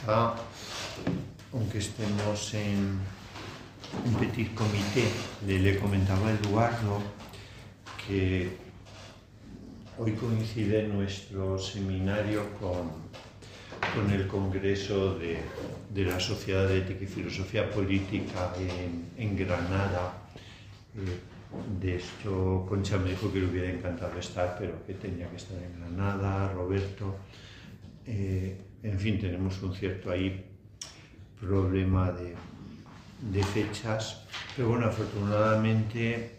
quizá, aunque estemos en un petit comité, le comentaba a Eduardo que hoy coincide nuestro seminario con el Congreso de la Sociedad de Ética y Filosofía Política en Granada. De esto, Concha me dijo que le hubiera encantado estar, pero que tenía que estar en Granada, Roberto. En fin, tenemos un cierto ahí problema de fechas, pero bueno, afortunadamente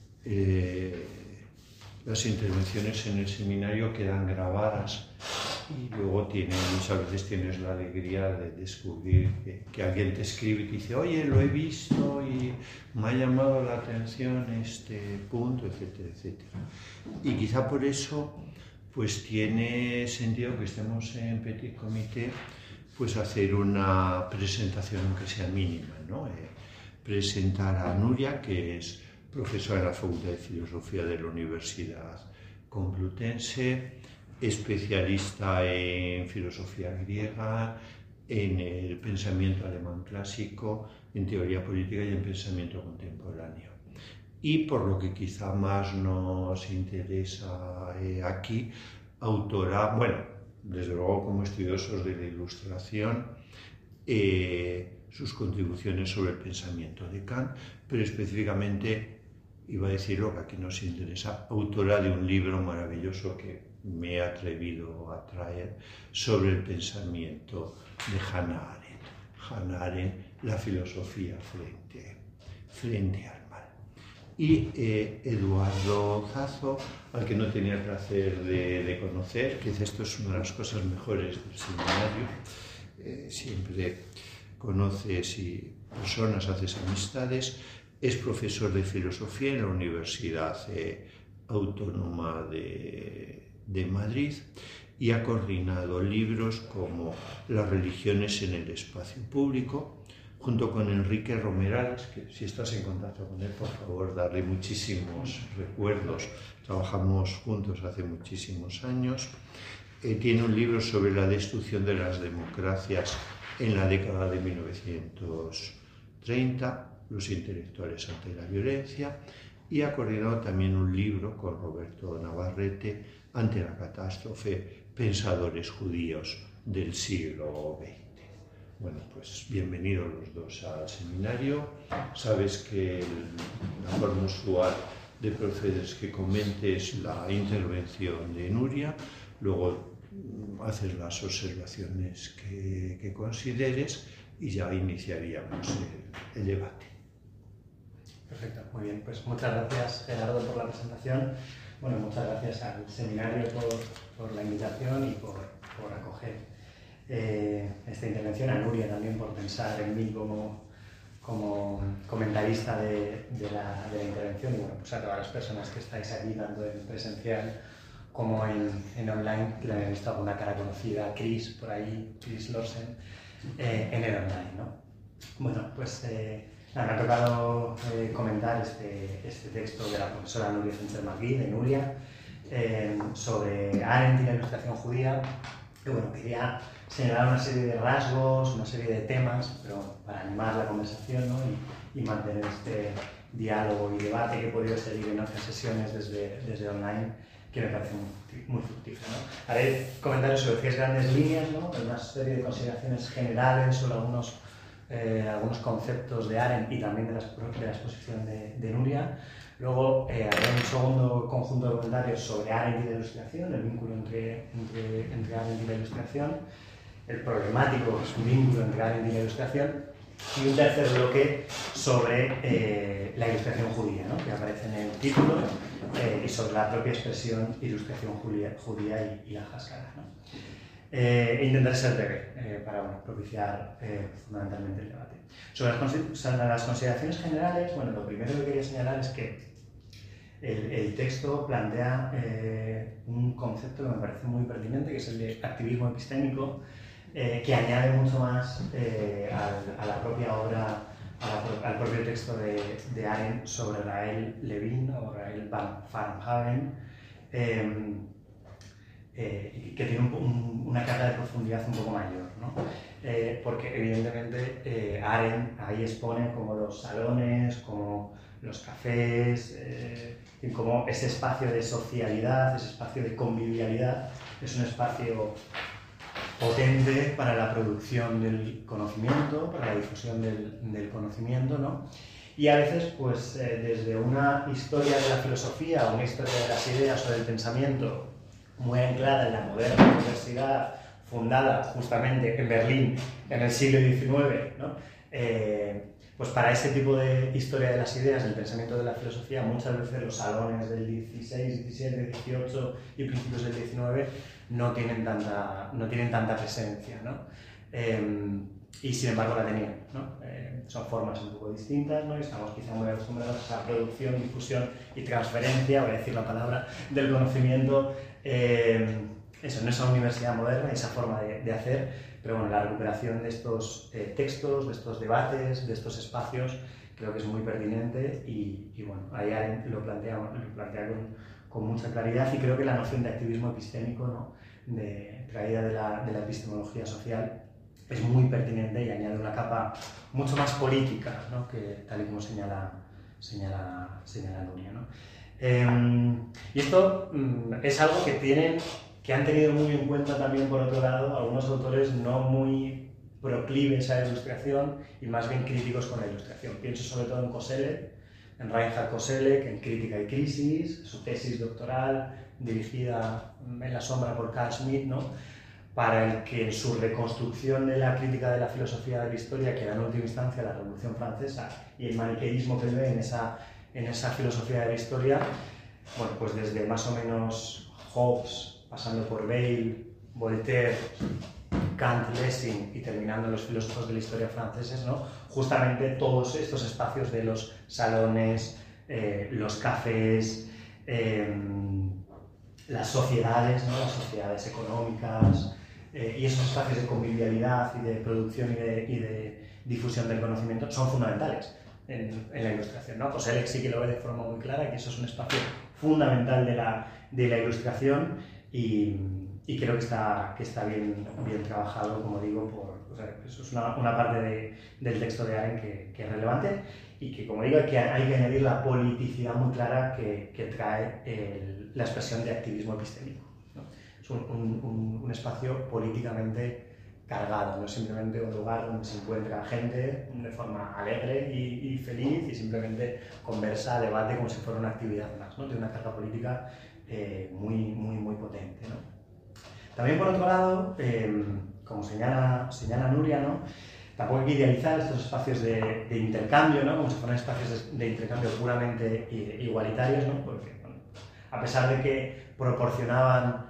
las intervenciones en el seminario quedan grabadas y luego muchas veces tienes la alegría de descubrir que alguien te escribe y te dice: oye, lo he visto y me ha llamado la atención este punto, etcétera, etcétera. Y quizá por eso pues tiene sentido que estemos en petit comité, pues hacer una presentación aunque sea mínima, ¿no? Presentar a Nuria, que es profesora de la Facultad de Filosofía de la Universidad Complutense, especialista en filosofía griega, en el pensamiento alemán clásico, en teoría política y en pensamiento contemporáneo. Y por lo que quizá más nos interesa aquí, autora, bueno, desde luego como estudiosos de la Ilustración, sus contribuciones sobre el pensamiento de Kant, pero específicamente, iba a decir lo que aquí nos interesa, autora de un libro maravilloso que me he atrevido a traer sobre el pensamiento de Hannah Arendt. Hannah Arendt, la filosofía frente al mal. Y Eduardo Zazo, al que no tenía el placer de conocer, que dice: esto es una de las cosas mejores del seminario, siempre conoces personas, haces amistades. Es profesor de filosofía en la Universidad Autónoma de Madrid y ha coordinado libros como Las religiones en el espacio público, junto con Enrique Romerales, que si estás en contacto con él, por favor, darle muchísimos recuerdos. Trabajamos juntos hace muchísimos años. Tiene un libro sobre la destrucción de las democracias en la década de 1930, los intelectuales ante la violencia, y ha coordinado también un libro con Roberto Navarrete, Ante la catástrofe, pensadores judíos del siglo XX. Bueno, pues bienvenidos los dos al seminario. Sabes que la forma usual de proceder es que comentes la intervención de Nuria, luego haces las observaciones que consideres y ya iniciaríamos el debate. Perfecto, muy bien. Pues muchas gracias, Gerardo, por la presentación. Bueno, muchas gracias al seminario por la invitación y por acoger esta intervención, a Nuria también por pensar en mí como comentarista de la intervención, y bueno, pues a todas las personas que estáis aquí, tanto en presencial como en online, que le habéis visto alguna cara conocida, Chris, por ahí, Chris Lorsen, en el online, ¿no? Bueno, pues me ha tocado comentar este texto de la profesora Nuria Sánchez-Magui, de Nuria, sobre Arendt y la ilustración judía. Y bueno, quería señalar una serie de rasgos, una serie de temas, pero para animar la conversación, ¿no? y mantener este diálogo y debate que he podido seguir en otras sesiones desde online, que me parece muy fructífero, ¿no? Haré comentarios sobre 3 grandes líneas, ¿no? Una serie de consideraciones generales sobre algunos conceptos de Arendt y también de la exposición de Nuria. Luego haré un segundo conjunto de comentarios sobre Arendt y la ilustración, el vínculo entre Arendt y la ilustración, el problemático vínculo entre Arendt y la ilustración, y un tercer bloque sobre la ilustración judía, ¿no? Que aparece en el título, y sobre la propia expresión ilustración judía y la Haskalah, ¿no? Intentaré ser breve para propiciar fundamentalmente el debate. Sobre las consideraciones generales, bueno, lo primero que quería señalar es que el texto plantea un concepto que me parece muy pertinente, que es el de activismo epistémico, que añade mucho más a la propia obra, al propio texto de Arendt sobre Raël Levin o Raël van Haven, que tiene una carga de profundidad un poco mayor, ¿no? porque evidentemente Arendt ahí expone como los salones, como los cafés, y como ese espacio de socialidad, ese espacio de convivialidad, es un espacio potente para la producción del conocimiento, para la difusión del conocimiento, ¿no? Y a veces, pues, desde una historia de la filosofía, una historia de las ideas o del pensamiento muy anclada en la moderna universidad, fundada justamente en Berlín en el siglo XIX, ¿no? Pues para ese tipo de historia de las ideas, del pensamiento de la filosofía, muchas veces los salones del 16, 17, 18 y principios del 19 no tienen tanta presencia, ¿no? Y sin embargo la tenían, ¿no? Son formas un poco distintas, ¿no? Y estamos quizá muy acostumbrados a esa producción, difusión y transferencia, voy a decir la palabra, del conocimiento, eso, en esa universidad moderna, esa forma de hacer, pero bueno, la recuperación de estos textos, de estos debates, de estos espacios, creo que es muy pertinente y bueno, ahí Arendt lo plantea con mucha claridad, y creo que la noción de activismo epistémico, ¿no? Traída de la epistemología social, es muy pertinente y añade una capa mucho más política, ¿no? Que tal y como señala Nuria, ¿no? Y esto es algo que han tenido muy en cuenta también, por otro lado, algunos autores no muy proclives a la ilustración y más bien críticos con la ilustración. Pienso sobre todo en Koselleck, en Reinhard Koselleck, en Crítica y Crisis, su tesis doctoral dirigida en la sombra por Carl Schmitt, ¿no? Para el que en su reconstrucción de la crítica de la filosofía de la historia, que era en última instancia la Revolución Francesa y el maniqueísmo que ve en esa filosofía de la historia, bueno, pues desde más o menos Hobbes, pasando por Bayle, Voltaire, Kant, Lessing y terminando en los filósofos de la historia franceses, ¿no? Justamente todos estos espacios de los salones, los cafés, las sociedades, ¿no? Las sociedades económicas, y esos espacios de convivialidad y de producción y de difusión del conocimiento son fundamentales en la ilustración, ¿no? Pues Alex sí que lo ve de forma muy clara, que eso es un espacio fundamental de la ilustración, y creo que está bien trabajado, como digo, o sea, eso es una parte del texto de Arendt que es relevante, y que, como digo, hay que añadir la politicidad muy clara que trae la expresión de activismo epistémico, ¿no? Es un espacio políticamente cargado, no es simplemente un lugar donde se encuentra gente de forma alegre y feliz y simplemente conversa, debate como si fuera una actividad más, ¿no? Tiene una carga política muy potente, ¿no? También, por otro lado, como señala Nuria, ¿no? Tampoco hay que idealizar estos espacios de intercambio, ¿no? Como si fueran espacios de intercambio puramente igualitarios, ¿no? Porque, bueno, a pesar de que proporcionaban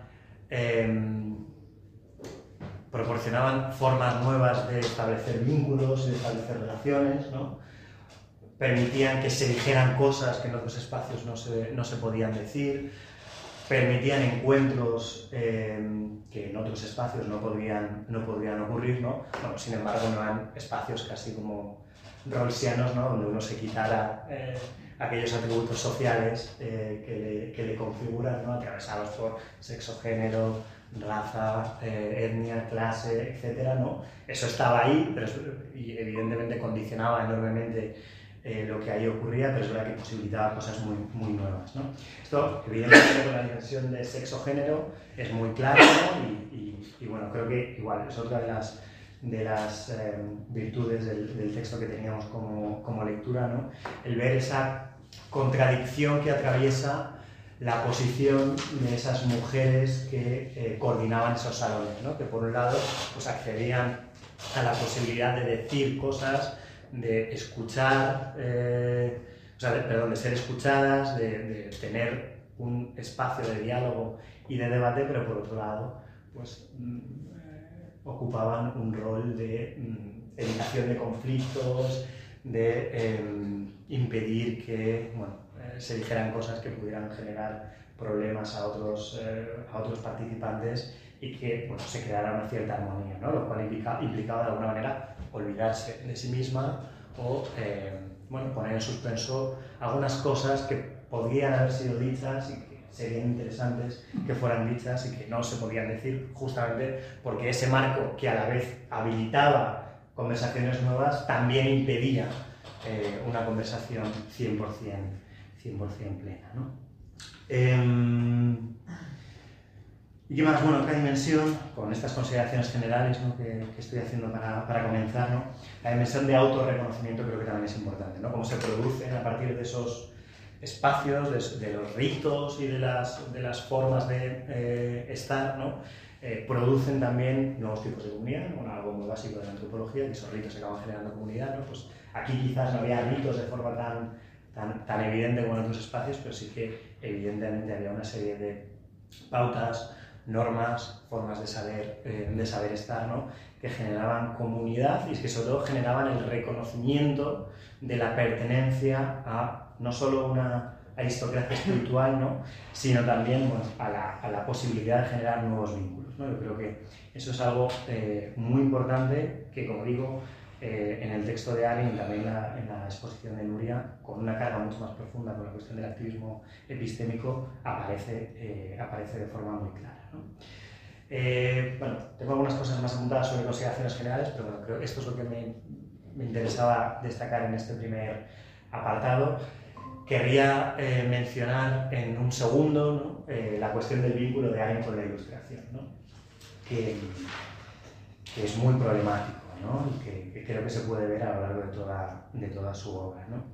formas nuevas de establecer vínculos y de establecer relaciones, ¿no? Permitían que se dijeran cosas que en otros espacios no se podían decir, permitían encuentros que en otros espacios no podrían ocurrir, ¿no? Bueno, sin embargo, no eran espacios casi como rawlsianos, ¿no? Donde uno se quitara aquellos atributos sociales que le configuran, ¿no? Atravesados por sexo, género, raza, etnia, clase, etcétera, ¿no? Eso estaba ahí, y evidentemente condicionaba enormemente lo que ahí ocurría, pero es verdad que posibilitaba cosas muy nuevas, ¿no? Esto, evidentemente, con la dimensión de sexo-género es muy claro, ¿no? Y bueno, creo que igual es otra de las virtudes del texto que teníamos como lectura, ¿no? El ver esa contradicción que atraviesa la posición de esas mujeres que coordinaban esos salones, ¿no? Que por un lado pues accedían a la posibilidad de decir cosas, de escuchar, de ser escuchadas, de tener un espacio de diálogo y de debate, pero por otro lado pues ocupaban un rol de evitación de conflictos, de impedir que se dijeran cosas que pudieran generar problemas a otros participantes y que se creara una cierta armonía, ¿no? Lo cual implicaba de alguna manera olvidarse de sí misma o poner en suspenso algunas cosas que podrían haber sido dichas y que serían interesantes que fueran dichas y que no se podían decir justamente porque ese marco que a la vez habilitaba conversaciones nuevas también impedía una conversación 100% plena, ¿no? ¿Y qué más? Bueno, otra dimensión, con estas consideraciones generales, ¿no?, que estoy haciendo para comenzar, ¿no?, la dimensión de autorreconocimiento creo que también es importante, ¿no? Cómo se producen a partir de esos espacios, de los ritos y de las formas de estar, ¿no?, producen también nuevos tipos de comunidad, ¿no? Algo muy básico de la antropología, que esos ritos acaban generando comunidad, ¿no? Pues aquí quizás no había ritos de forma tan evidente como en otros espacios, pero sí que evidentemente había una serie de pautas, normas, formas de saber estar, ¿no?, que generaban comunidad y que sobre todo generaban el reconocimiento de la pertenencia a no solo una aristocracia espiritual, ¿no?, sino también, bueno, a la posibilidad de generar nuevos vínculos, ¿no? Yo creo que eso es algo muy importante que, como digo, en el texto de Arendt y también en la exposición de Nuria, con una carga mucho más profunda con la cuestión del activismo epistémico, aparece de forma muy clara, ¿no? Bueno, tengo algunas cosas más apuntadas sobre consideraciones generales, pero bueno, creo que esto es lo que me interesaba destacar en este primer apartado. Querría mencionar en un segundo, ¿no?, la cuestión del vínculo de Arendt con la ilustración, ¿no?, que es muy problemático, ¿no?, y que creo que se puede ver a lo largo de toda su obra, ¿no?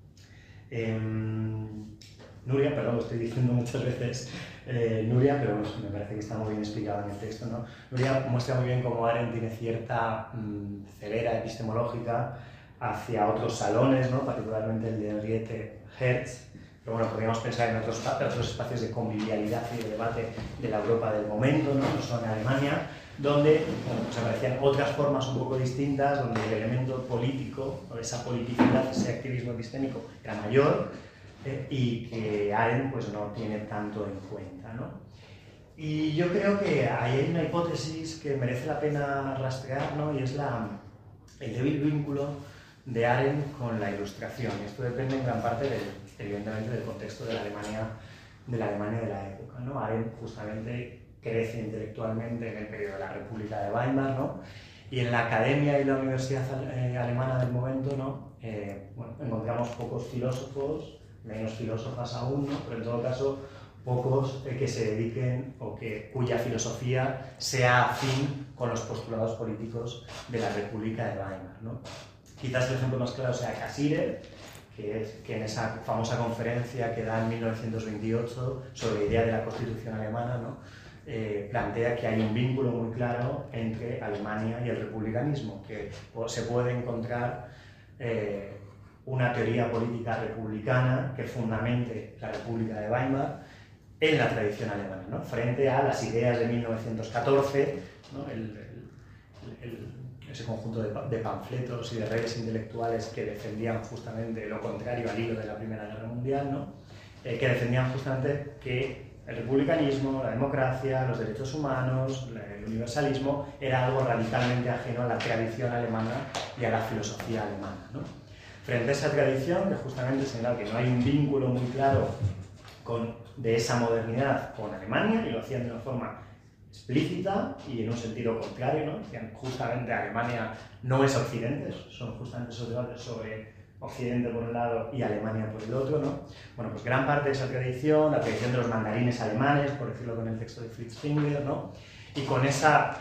Nuria, perdón, lo estoy diciendo muchas veces Nuria, pero me parece que está muy bien explicado en el texto, ¿no? Nuria muestra muy bien cómo Arendt tiene cierta ceguera epistemológica hacia otros salones, ¿no?, particularmente el de Henriette Hertz, pero bueno, podríamos pensar en otros espacios de convivialidad y de debate de la Europa del momento, ¿no?, son en Alemania, donde, bueno, pues aparecían otras formas un poco distintas, donde el elemento político, o esa politicidad, ese activismo epistémico era mayor, y que Arendt pues, no tiene tanto en cuenta, ¿no? Y yo creo que ahí hay una hipótesis que merece la pena rastrear, ¿no?, y es el débil vínculo de Arendt con la Ilustración. Y esto depende en gran parte, evidentemente, del contexto de la Alemania de la época, ¿no? Arendt justamente crece intelectualmente en el periodo de la República de Weimar, ¿no?, y en la academia y la universidad alemana del momento, ¿no?, bueno, encontramos pocos filósofos, menos filósofas aún, ¿no?, pero en todo caso pocos que se dediquen o cuya filosofía sea afín con los postulados políticos de la República de Weimar, ¿no? Quizás el ejemplo más claro sea Cassirer, que en esa famosa conferencia que da en 1928 sobre la idea de la Constitución alemana, ¿no?, plantea que hay un vínculo muy claro entre Alemania y el republicanismo, que se puede encontrar una teoría política republicana que fundamente la República de Weimar en la tradición alemana, ¿no?, frente a las ideas de 1914, ¿no?, ese conjunto de panfletos y de redes intelectuales que defendían justamente lo contrario al hilo de la Primera Guerra Mundial, ¿no?, que defendían justamente que el republicanismo, la democracia, los derechos humanos, el universalismo era algo radicalmente ajeno a la tradición alemana y a la filosofía alemana, ¿no? Frente a esa tradición, que justamente señala que no hay un vínculo muy claro de esa modernidad con Alemania, y lo hacían de una forma explícita y en un sentido contrario, ¿no? Decían justamente Alemania no es Occidente, son justamente esos debates sobre Occidente por un lado y Alemania por el otro, ¿no? Bueno, pues gran parte de esa tradición, la tradición de los mandarines alemanes, por decirlo con el texto de Fritz Finger, ¿no?, y con esas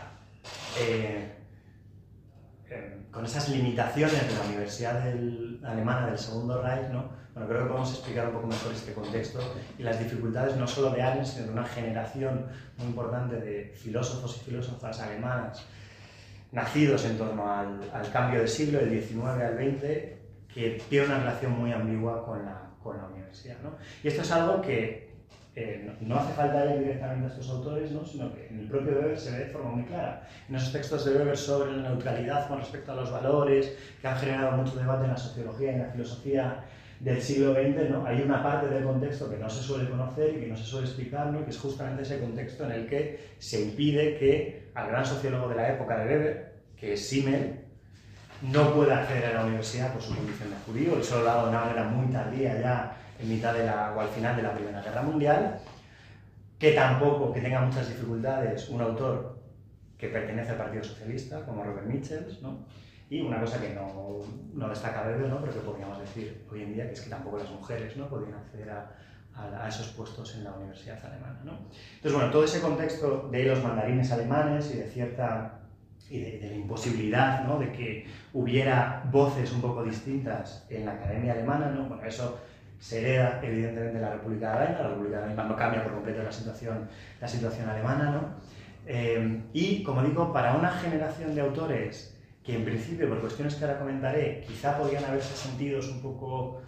limitaciones de la Universidad Alemana del Segundo Reich, ¿no?, bueno, creo que podemos explicar un poco mejor este contexto y las dificultades no solo de Arendt, sino de una generación muy importante de filósofos y filósofas alemanas nacidos en torno al cambio de siglo, del XIX al XX, que tiene una relación muy ambigua con la universidad, ¿no? Y esto es algo que no hace falta leer directamente a estos autores, ¿no?, sino que en el propio Weber se ve de forma muy clara. En esos textos de Weber sobre la neutralidad con respecto a los valores, que han generado mucho debate en la sociología y en la filosofía del siglo XX, ¿no?, hay una parte del contexto que no se suele conocer y que no se suele explicar, ¿no?, que es justamente ese contexto en el que se impide que al gran sociólogo de la época de Weber, que es Simmel, no puede acceder a la universidad por su condición de judío, y solo lo ha dado de una manera muy tardía, ya en mitad o al final de la Primera Guerra Mundial, que tampoco que tenga muchas dificultades un autor que pertenece al Partido Socialista, como Robert Michels, ¿no? Y una cosa que no destaca Weber, ¿no? Pero que podríamos decir hoy en día, que es que tampoco las mujeres, ¿no?, podían acceder a esos puestos en la universidad alemana, ¿no? Entonces, bueno, todo ese contexto de los mandarines alemanes y de la imposibilidad, ¿no?, de que hubiera voces un poco distintas en la academia alemana, ¿no? Bueno, eso se hereda evidentemente de la República de Weimar. La República de Weimar no cambia por completo la situación alemana, ¿no? Y, como digo, para una generación de autores que en principio, por cuestiones que ahora comentaré, quizá podrían haberse sentido un poco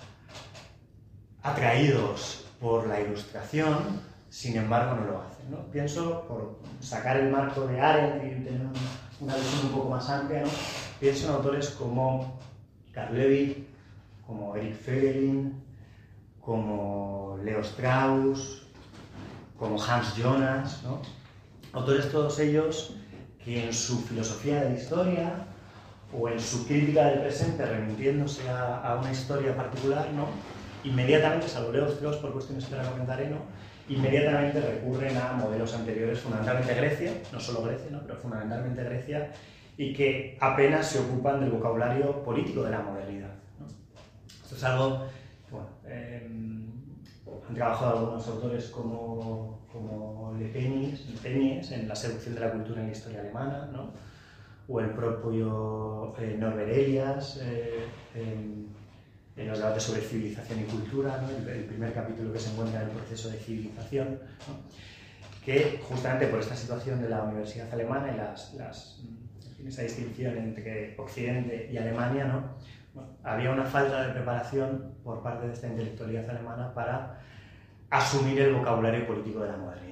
atraídos por la ilustración, sin embargo no lo hacen, ¿no? Pienso, por sacar el marco de Arendt y tener una visión un poco más amplia, ¿no?, pienso en autores como Karl Lewit, como Erich Voegelin, como Leo Strauss, como Hans Jonas, ¿no? Autores todos ellos que en su filosofía de la historia o en su crítica del presente, remitiéndose a una historia particular, ¿no?, inmediatamente, salvo Leo Strauss por cuestiones que ahora comentaré, ¿no?, inmediatamente recurren a modelos anteriores, fundamentalmente Grecia, no solo Grecia, ¿no?, pero fundamentalmente Grecia, y que apenas se ocupan del vocabulario político de la modernidad, ¿no? Esto es algo, bueno, han trabajado algunos autores como Le Peñes en La seducción de la cultura en la historia alemana, ¿no?, o el propio Norbert Elias en los debates sobre civilización y cultura, ¿no?, el primer capítulo que se encuentra en el proceso de civilización, ¿no?, que justamente por esta situación de la universidad alemana y esa distinción entre Occidente y Alemania, ¿no?, bueno, había una falta de preparación por parte de esta intelectualidad alemana para asumir el vocabulario político de la modernidad,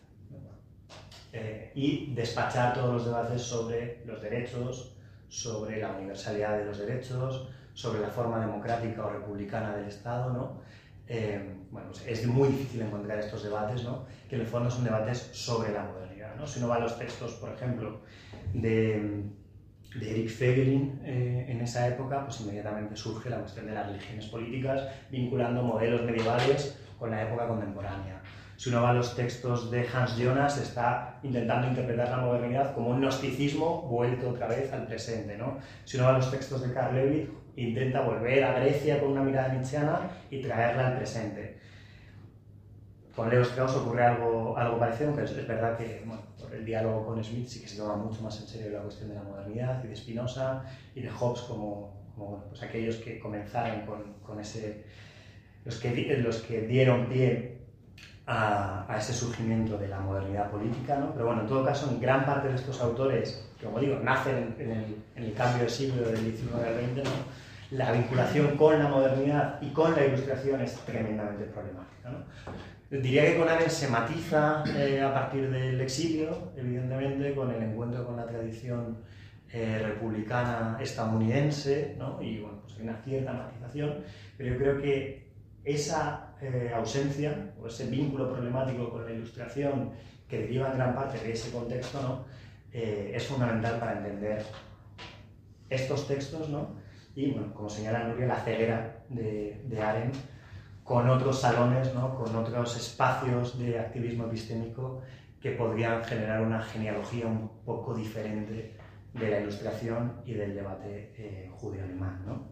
y despachar todos los debates sobre los derechos, sobre la universalidad de los derechos, sobre la forma democrática o republicana del Estado, ¿no? Bueno, pues es muy difícil encontrar estos debates, ¿no?, que en el fondo son debates sobre la modernidad, ¿no? Si uno va a los textos, por ejemplo, de Erich Voegelin en esa época, pues inmediatamente surge la cuestión de las religiones políticas, vinculando modelos medievales con la época contemporánea. Si uno va a los textos de Hans Jonas, está intentando interpretar la modernidad como un gnosticismo vuelto otra vez al presente, ¿no? Si uno va a los textos de Karl Lewit, intenta volver a Grecia con una mirada nietzscheana y traerla al presente. Con Leo Strauss ocurre algo parecido, aunque es verdad que, bueno, por el diálogo con Smith sí que se toma mucho más en serio la cuestión de la modernidad, y de Spinoza y de Hobbes como bueno, pues aquellos que comenzaron con ese, los que dieron pie a ese surgimiento de la modernidad política, ¿no? Pero bueno, en todo caso, en gran parte de estos autores, que, como digo, nacen en el cambio de siglo del XIX al XX, ¿no?, la vinculación con la modernidad y con la ilustración es tremendamente problemática, ¿no? Diría que con Arendt se matiza a partir del exilio, evidentemente, con el encuentro con la tradición republicana estadounidense, ¿no? Y bueno, pues hay una cierta matización, pero yo creo que esa ausencia o ese vínculo problemático con la ilustración que deriva en gran parte de ese contexto, ¿no?, es fundamental para entender estos textos, ¿no? Y bueno, como señala Nuria, la ceguera de Arendt con otros salones, ¿no?, con otros espacios de activismo epistémico que podrían generar una genealogía un poco diferente de la ilustración y del debate judío-alemán, ¿no?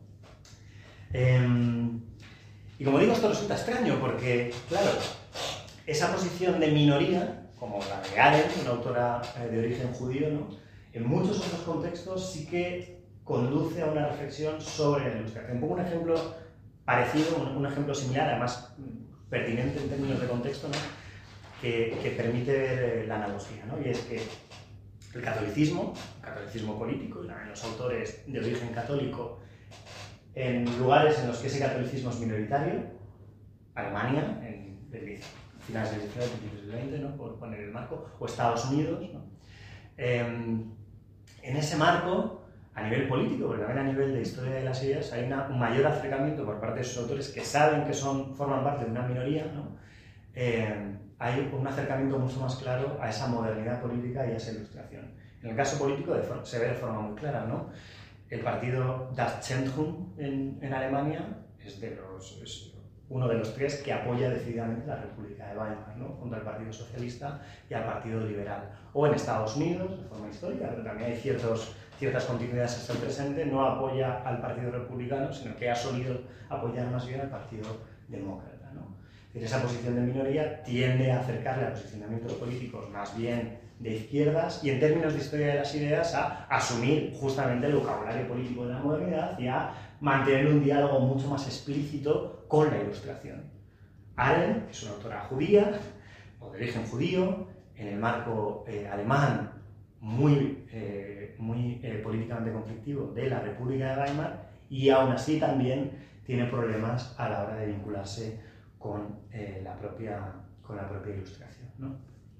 Y como digo, esto resulta extraño porque, claro, esa posición de minoría, como la de Arendt, una autora de origen judío, ¿no?, en muchos otros contextos sí que conduce a una reflexión sobre la ilustración. Pongo un ejemplo parecido, un ejemplo similar, además pertinente en términos de contexto, ¿no?, que permite ver la analogía, ¿no? Y es que el catolicismo político, y los autores de origen católico, en lugares en los que ese catolicismo es minoritario, Alemania, finales del 19, principios del 20, ¿no?, por poner el marco, o Estados Unidos, ¿no? En ese marco, a nivel político, pero también a nivel de historia de las ideas, hay un mayor acercamiento por parte de esos autores que saben que forman parte de una minoría, ¿no? Hay un acercamiento mucho más claro a esa modernidad política y a esa ilustración. En el caso político se ve de forma muy clara, ¿no? El partido Das Zentrum en Alemania es uno de los tres que apoya decididamente la República de Weimar, ¿no? Junto al Partido Socialista y al Partido Liberal. O en Estados Unidos, de forma histórica, pero también hay ciertas continuidades hasta el presente, no apoya al Partido Republicano, sino que ha solido apoyar más bien al Partido Demócrata, ¿no? Es decir, esa posición de minoría tiende a acercarle a posicionamientos políticos más bien de izquierdas y, en términos de historia de las ideas, a asumir justamente el vocabulario político de la modernidad y a mantener un diálogo mucho más explícito con la Ilustración. Arendt es una autora judía o de origen judío, en el marco alemán muy políticamente conflictivo de la República de Weimar, y aún así también tiene problemas a la hora de vincularse con la propia Ilustración, ¿no?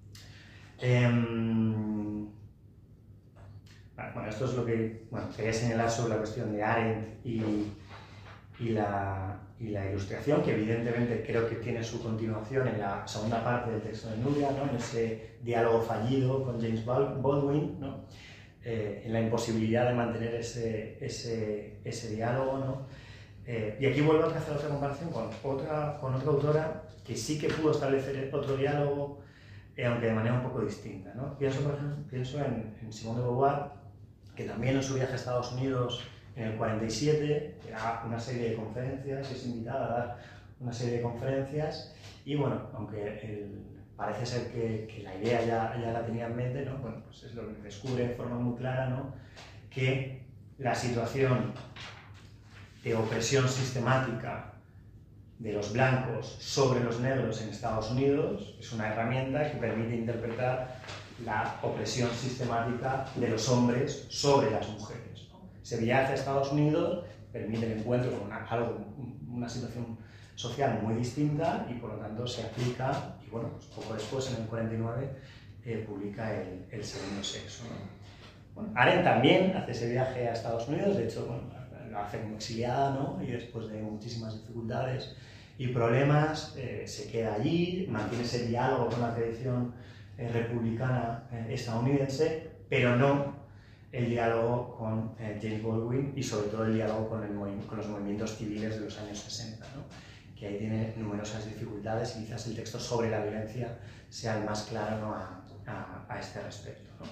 Bueno, esto es lo que quería señalar sobre la cuestión de Arendt y la Ilustración, que evidentemente creo que tiene su continuación en la segunda parte del texto de Nuria, ¿no? En ese diálogo fallido con James Baldwin, ¿no? En la imposibilidad de mantener ese diálogo, ¿no? Y aquí vuelvo a hacer otra comparación con otra autora que sí que pudo establecer otro diálogo, aunque de manera un poco distinta, ¿no? Pienso, por ejemplo, en Simone de Beauvoir, que también en su viaje a Estados Unidos en el 47 da una serie de conferencias, es invitada a dar una serie de conferencias, y bueno, aunque parece ser que la idea ya la tenía en mente, ¿no? Bueno, pues es lo que descubre de forma muy clara, ¿no? Que la situación de opresión sistemática de los blancos sobre los negros en Estados Unidos es una herramienta que permite interpretar la opresión sistemática de los hombres sobre las mujeres, ¿no? Ese viaje a Estados Unidos permite el encuentro con una situación social muy distinta y por lo tanto se aplica, y bueno, pues poco después, en el 49, publica el Segundo Sexo, ¿no? Bueno, Arendt también hace ese viaje a Estados Unidos, de hecho, bueno, lo hace como exiliada, ¿no? Y después de muchísimas dificultades y problemas, se queda allí, mantiene ese diálogo con la tradición republicana estadounidense, pero no el diálogo con James Baldwin y sobre todo el diálogo con los movimientos civiles de los años 60, ¿no? Que ahí tiene numerosas dificultades y quizás el texto sobre la violencia sea el más claro, ¿no? a este respecto, ¿no?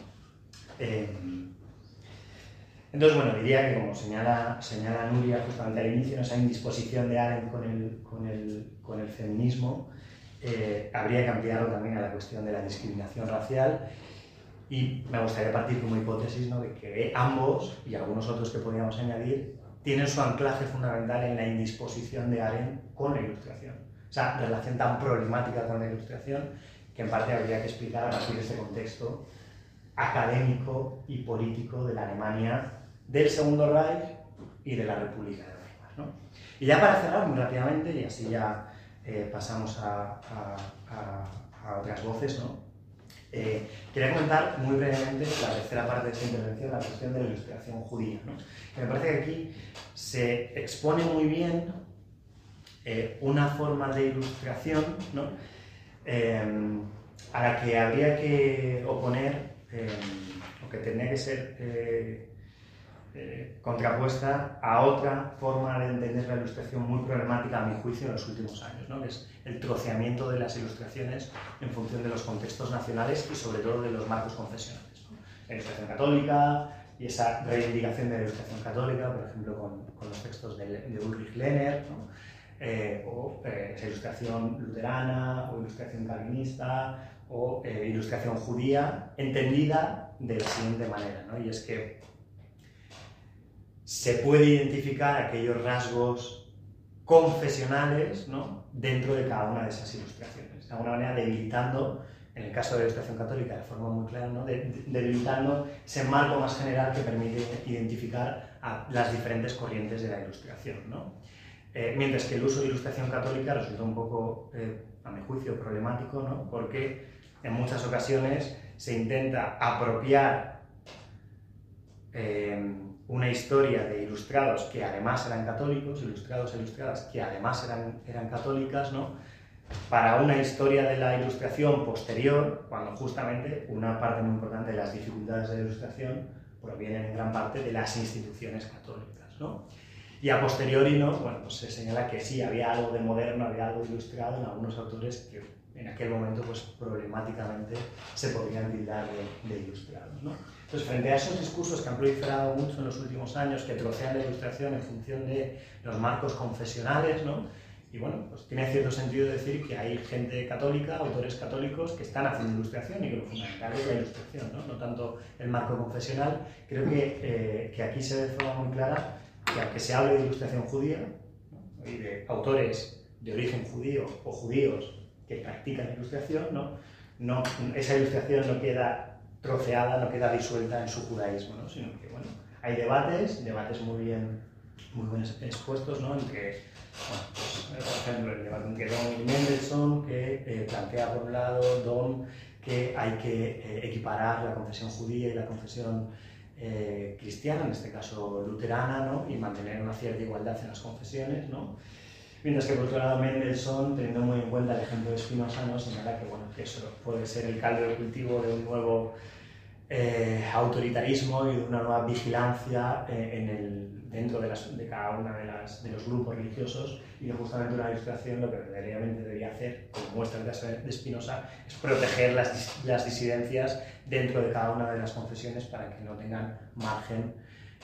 Entonces, bueno, diría que, como señala Nuria justamente al inicio, esa indisposición de Arendt con el feminismo, habría que ampliarlo también a la cuestión de la discriminación racial, y me gustaría partir como hipótesis, ¿no? De que ambos, y algunos otros que podríamos añadir, tienen su anclaje fundamental en la indisposición de Arendt con la Ilustración. Esa relación tan problemática con la Ilustración que en parte habría que explicar a partir de este contexto académico y político de la Alemania del Segundo Reich y de la República de Weimar, ¿no? Y ya para cerrar muy rápidamente, y así ya pasamos a otras voces, ¿no? Quería comentar muy brevemente la tercera parte de esta intervención, la cuestión de la Ilustración judía, ¿no? Me parece que aquí se expone muy bien una forma de ilustración, ¿no? A la que habría que oponer, o que tendría que ser contrapuesta a otra forma de entender la Ilustración muy problemática, a mi juicio, en los últimos años, ¿no? Que es el troceamiento de las ilustraciones en función de los contextos nacionales y sobre todo de los marcos confesionales, ¿no? La Ilustración católica y esa reivindicación de la Ilustración católica, por ejemplo, con los textos de Ulrich Lehner, ¿no? O esa Ilustración luterana o Ilustración calvinista o Ilustración judía, entendida de la siguiente manera, ¿no? Y es que se puede identificar aquellos rasgos confesionales, ¿no? Dentro de cada una de esas ilustraciones, de alguna manera debilitando, en el caso de la Ilustración católica de forma muy clara, ¿no? Debilitando ese marco más general que permite identificar a las diferentes corrientes de la Ilustración, ¿no? Mientras que el uso de Ilustración católica resulta un poco, a mi juicio, problemático, ¿no? Porque en muchas ocasiones se intenta apropiar una historia de ilustrados que además eran católicos, ilustrados e ilustradas que además eran católicas, ¿no? Para una historia de la Ilustración posterior, cuando justamente una parte muy importante de las dificultades de la Ilustración provienen en gran parte de las instituciones católicas, ¿no? Y a posteriori, ¿no? Bueno, pues se señala que sí, había algo de moderno, había algo ilustrado en algunos autores que en aquel momento, pues problemáticamente, se podrían tildar de ilustrados, ¿no? Entonces, frente a esos discursos que han proliferado mucho en los últimos años, que trocean la ilustración en función de los marcos confesionales, ¿no? Y bueno, pues tiene cierto sentido decir que hay gente católica, autores católicos, que están haciendo ilustración y que lo fundamental es la ilustración, ¿no? No tanto el marco confesional. Creo que aquí se ve de forma muy clara que aunque se hable de ilustración judía, ¿no? Y de autores de origen judío o judíos que practican la ilustración, ¿no? Esa ilustración no queda troceada, no queda disuelta en su judaísmo, ¿no? Sino que, bueno, hay debates muy bien expuestos, ¿no? Entre, bueno, pues, por ejemplo, el debate entre Dohm y Mendelssohn, que plantea por un lado Dohm que hay que equiparar la confesión judía y la confesión cristiana, en este caso luterana, ¿no? Y mantener una cierta igualdad en las confesiones, ¿no? Mientras que por otro lado Mendelssohn, teniendo muy en cuenta el ejemplo de Spinoza, ¿no? Señala que, bueno, que eso puede ser el caldo de cultivo de un nuevo autoritarismo y de una nueva vigilancia dentro de cada uno de los grupos religiosos, y que justamente una ilustración lo que verdaderamente debería hacer, como muestra el caso de Spinoza, es proteger las disidencias dentro de cada una de las confesiones para que no tengan margen,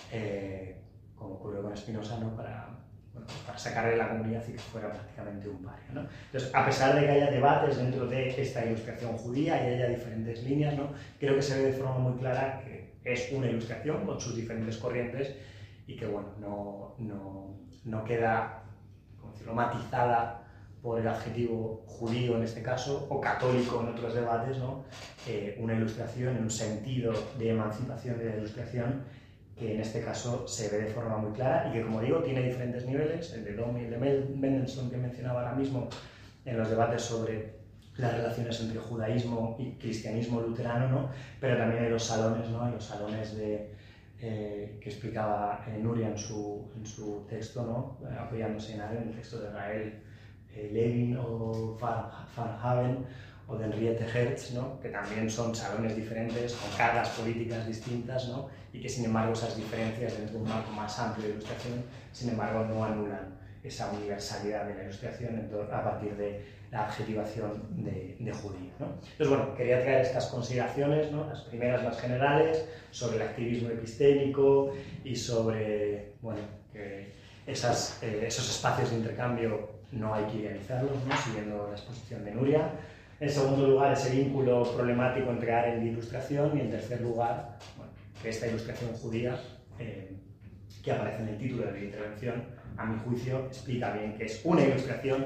como ocurrió con Spinoza, ¿no? Para sacarle la comunidad y que fuera prácticamente un paria, ¿no? Entonces, a pesar de que haya debates dentro de esta ilustración judía y haya diferentes líneas, ¿no? Creo que se ve de forma muy clara que es una ilustración con sus diferentes corrientes y que, bueno, no queda, como decirlo, matizada por el adjetivo judío en este caso, o católico en otros debates, ¿no? Una ilustración en un sentido de emancipación de la ilustración que en este caso se ve de forma muy clara y que, como digo, tiene diferentes niveles, el de Dohm y el de Mendelssohn que mencionaba ahora mismo en los debates sobre las relaciones entre judaísmo y cristianismo luterano, ¿no? Pero también hay los salones, ¿no? Los salones que explicaba Nuria en su texto, ¿no? Apoyándose en el texto de Rael Levin o Van Haven o de Henriette Hertz, ¿no? Que también son salones diferentes, con cargas políticas distintas, ¿no? Y que sin embargo esas diferencias dentro de un marco más amplio de ilustración, sin embargo no anulan esa universalidad de la ilustración a partir de la adjetivación de judío, ¿no? Entonces, bueno, quería traer estas consideraciones, ¿no? Las primeras más generales, sobre el activismo epistémico y sobre, bueno, que esos espacios de intercambio no hay que idealizarlos, ¿no? Siguiendo la exposición de Nuria. En segundo lugar, ese vínculo problemático entre Arendt y ilustración. Y en tercer lugar, bueno, que esta ilustración judía, que aparece en el título de la intervención, a mi juicio, explica bien que es una ilustración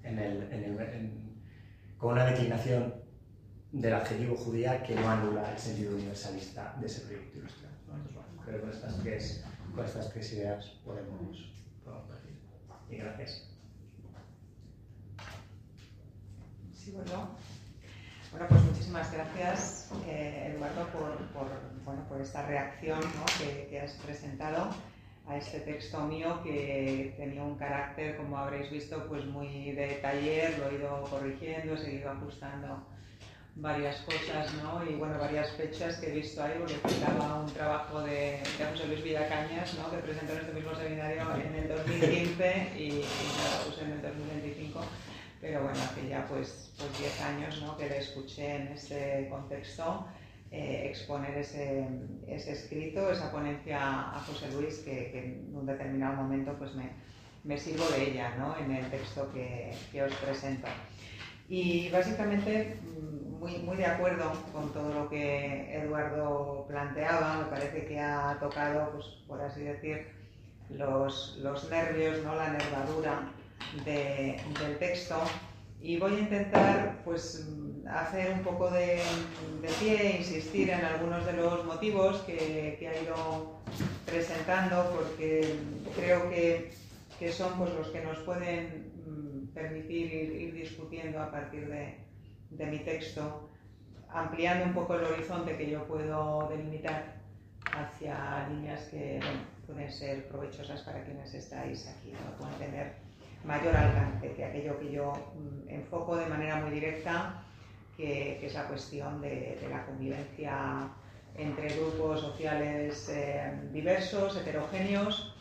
con una declinación del adjetivo judía que no anula el sentido universalista de ese proyecto ilustrado, ¿no? Entonces, bueno, creo que con estas tres ideas podemos partir. Y gracias. Sí, bueno, pues muchísimas gracias, Eduardo, por esta reacción, ¿no? que has presentado a este texto mío, que tenía un carácter, como habréis visto, pues muy de taller. Lo he ido corrigiendo, he seguido ajustando varias cosas, ¿no? Y bueno, varias fechas que he visto ahí, porque citaba un trabajo de José Luis Villacañas, ¿no? Que presentó en este mismo seminario en el 2015 y lo puse en el 2025. Pero bueno, hace ya pues 10 años, ¿no? Que le escuché en este contexto exponer ese escrito, esa ponencia a José Luis, que en un determinado momento pues me sirvo de ella, ¿no? En el texto que os presento. Y básicamente muy de acuerdo con todo lo que Eduardo planteaba. Me parece que ha tocado, pues, por así decir, los nervios, ¿no? La nervadura del texto, y voy a intentar pues hacer un poco de pie e insistir en algunos de los motivos que ha ido presentando, porque creo que son pues los que nos pueden permitir ir discutiendo a partir de mi texto, ampliando un poco el horizonte que yo puedo delimitar hacia líneas que, bueno, pueden ser provechosas para quienes estáis aquí, ¿no? Pueden tener mayor alcance que aquello que yo enfoco de manera muy directa, que es la cuestión de la convivencia entre grupos sociales diversos, heterogéneos,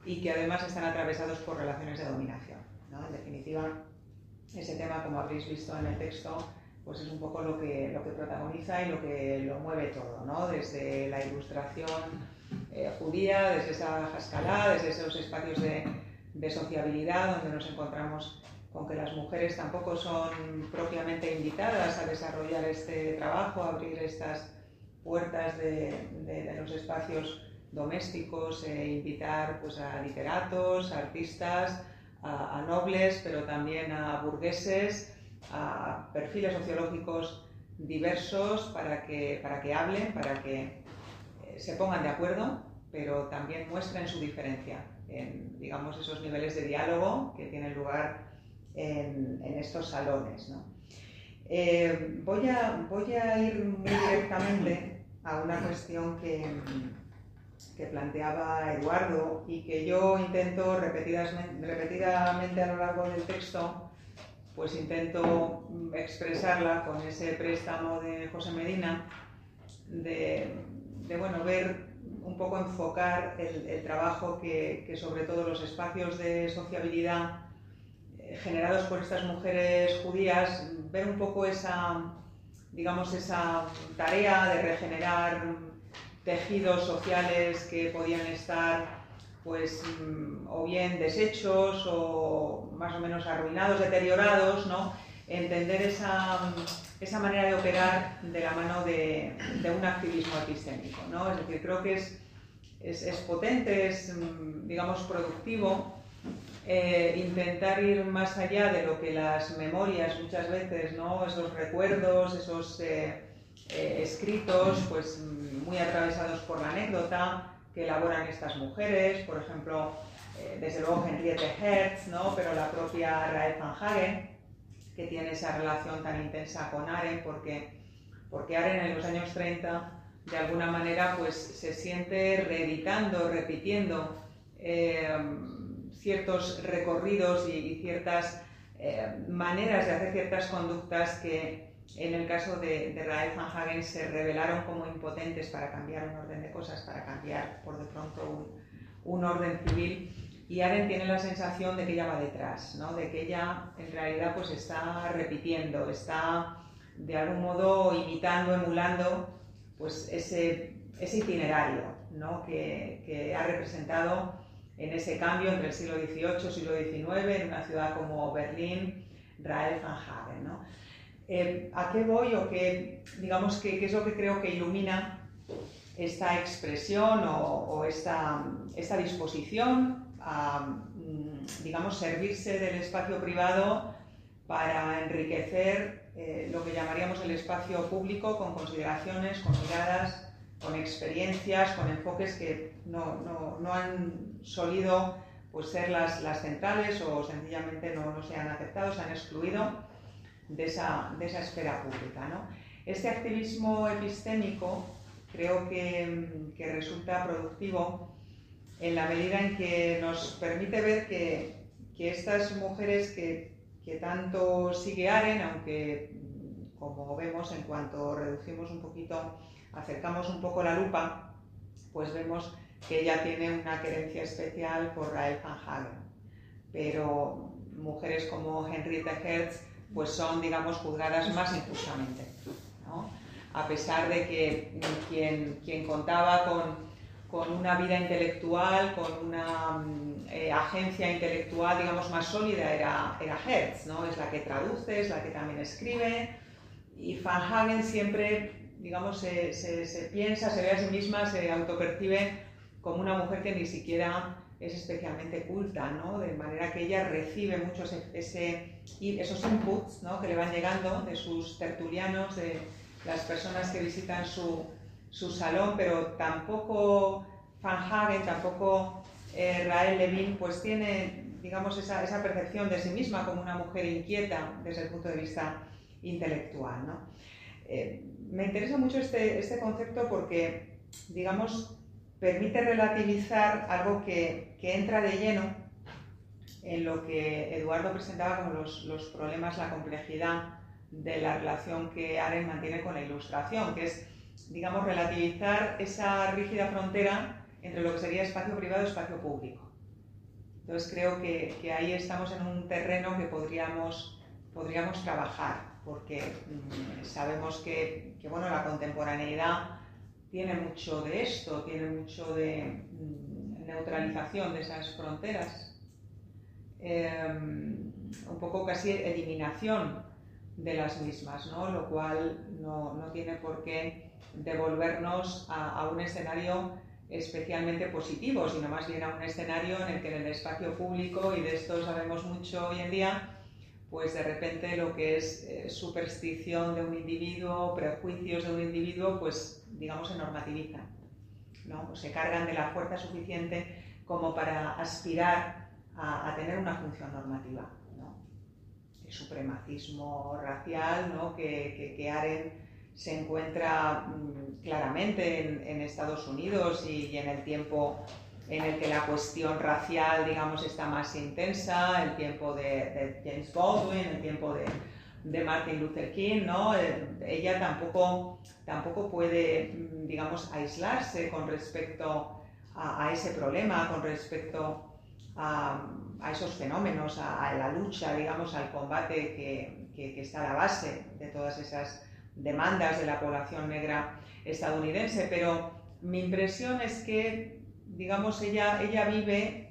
y que además están atravesados por relaciones de dominación, ¿no? En definitiva, ese tema, como habréis visto en el texto, pues es un poco lo que protagoniza y lo que lo mueve todo, ¿no? Desde la ilustración judía, desde esa Haskalah, desde esos espacios de sociabilidad donde nos encontramos con que las mujeres tampoco son propiamente invitadas a desarrollar este trabajo, a abrir estas puertas de los espacios domésticos, invitar pues, a literatos, a artistas, a nobles, pero también a burgueses, a perfiles sociológicos diversos para que hablen, para que se pongan de acuerdo, pero también muestren su diferencia en, digamos, esos niveles de diálogo que tienen lugar en estos salones, ¿no? Voy a ir muy directamente a una cuestión que planteaba Eduardo y que yo intento repetidamente a lo largo del texto, pues intento expresarla con ese préstamo de José Medina, de bueno, ver un poco, enfocar el trabajo que sobre todo los espacios de sociabilidad generados por estas mujeres judías, ver un poco esa, digamos, esa tarea de regenerar tejidos sociales que podían estar pues o bien deshechos o más o menos arruinados, deteriorados, ¿no? Entender esa manera de operar de la mano de un activismo epistémico, ¿no? Es decir, creo que es potente, es, digamos, productivo intentar ir más allá de lo que las memorias muchas veces, ¿no? Esos recuerdos, esos escritos, pues muy atravesados por la anécdota que elaboran estas mujeres, por ejemplo, desde luego Henriette Hertz, ¿no? Pero la propia Rahel van Hagen, que tiene esa relación tan intensa con Arendt, porque Arendt en los años 30 de alguna manera pues se siente reeditando, repitiendo ciertos recorridos y ciertas maneras de hacer ciertas conductas que en el caso de Rahel van Hagen se revelaron como impotentes para cambiar un orden de cosas, para cambiar por de pronto un orden civil. Y Arendt tiene la sensación de que ella va detrás, ¿no? De que ella en realidad pues está repitiendo, está de algún modo imitando, emulando pues ese itinerario, ¿no? que ha representado en ese cambio entre el siglo XVIII y siglo XIX en una ciudad como Berlín, Rahel van Hagen, ¿no? ¿A qué voy o qué, digamos, qué es lo que creo que ilumina esta expresión o esta disposición a, digamos, servirse del espacio privado para enriquecer lo que llamaríamos el espacio público con consideraciones, con miradas, con experiencias, con enfoques que no han solido pues, ser las centrales o sencillamente no se han aceptado, se han excluido de esa esfera pública, ¿no? Este activismo epistémico creo que resulta productivo en la medida en que nos permite ver que estas mujeres que tanto sigue Arendt, aunque como vemos en cuanto reducimos un poquito, acercamos un poco la lupa, pues vemos que ella tiene una querencia especial por Rahel van Hagen, pero mujeres como Henriette Hertz pues son, digamos, juzgadas más injustamente, ¿no? A pesar de que quien contaba con una vida intelectual, con una agencia intelectual, digamos, más sólida era Hertz, ¿no? Es la que traduce, es la que también escribe, y Van Hagen siempre, digamos, se piensa, se ve a sí misma, se autopercibe como una mujer que ni siquiera es especialmente culta, ¿no? De manera que ella recibe muchos esos inputs, ¿no? Que le van llegando de sus tertulianos, de las personas que visitan su salón, pero tampoco Van Hagen, tampoco Rahel Levin, pues tiene, digamos, esa percepción de sí misma como una mujer inquieta desde el punto de vista intelectual, ¿no? Me interesa mucho este concepto porque, digamos, permite relativizar algo que entra de lleno en lo que Eduardo presentaba como los problemas, la complejidad de la relación que Arendt mantiene con la ilustración, que es, digamos, relativizar esa rígida frontera entre lo que sería espacio privado y espacio público, Entonces creo que ahí estamos en un terreno que podríamos trabajar, porque sabemos que bueno, la contemporaneidad tiene mucho de esto, tiene mucho de neutralización de esas fronteras, un poco casi eliminación de las mismas, ¿no? Lo cual no tiene por qué devolvernos a un escenario especialmente positivo, sino más bien a un escenario en el que en el espacio público, y de esto sabemos mucho hoy en día, pues de repente lo que es superstición de un individuo, prejuicios de un individuo, pues digamos se normativizan, ¿no? Se cargan de la fuerza suficiente como para aspirar a tener una función normativa, ¿no? El supremacismo racial, ¿no? que Arendt se encuentra claramente en Estados Unidos y en el tiempo en el que la cuestión racial, digamos, está más intensa, el tiempo de James Baldwin, el tiempo de Martin Luther King, ¿no? Ella tampoco puede, digamos, aislarse con respecto a ese problema, con respecto a esos fenómenos, a la lucha, digamos, al combate que está a la base de todas esas demandas de la población negra estadounidense. Pero mi impresión es que, digamos, ella vive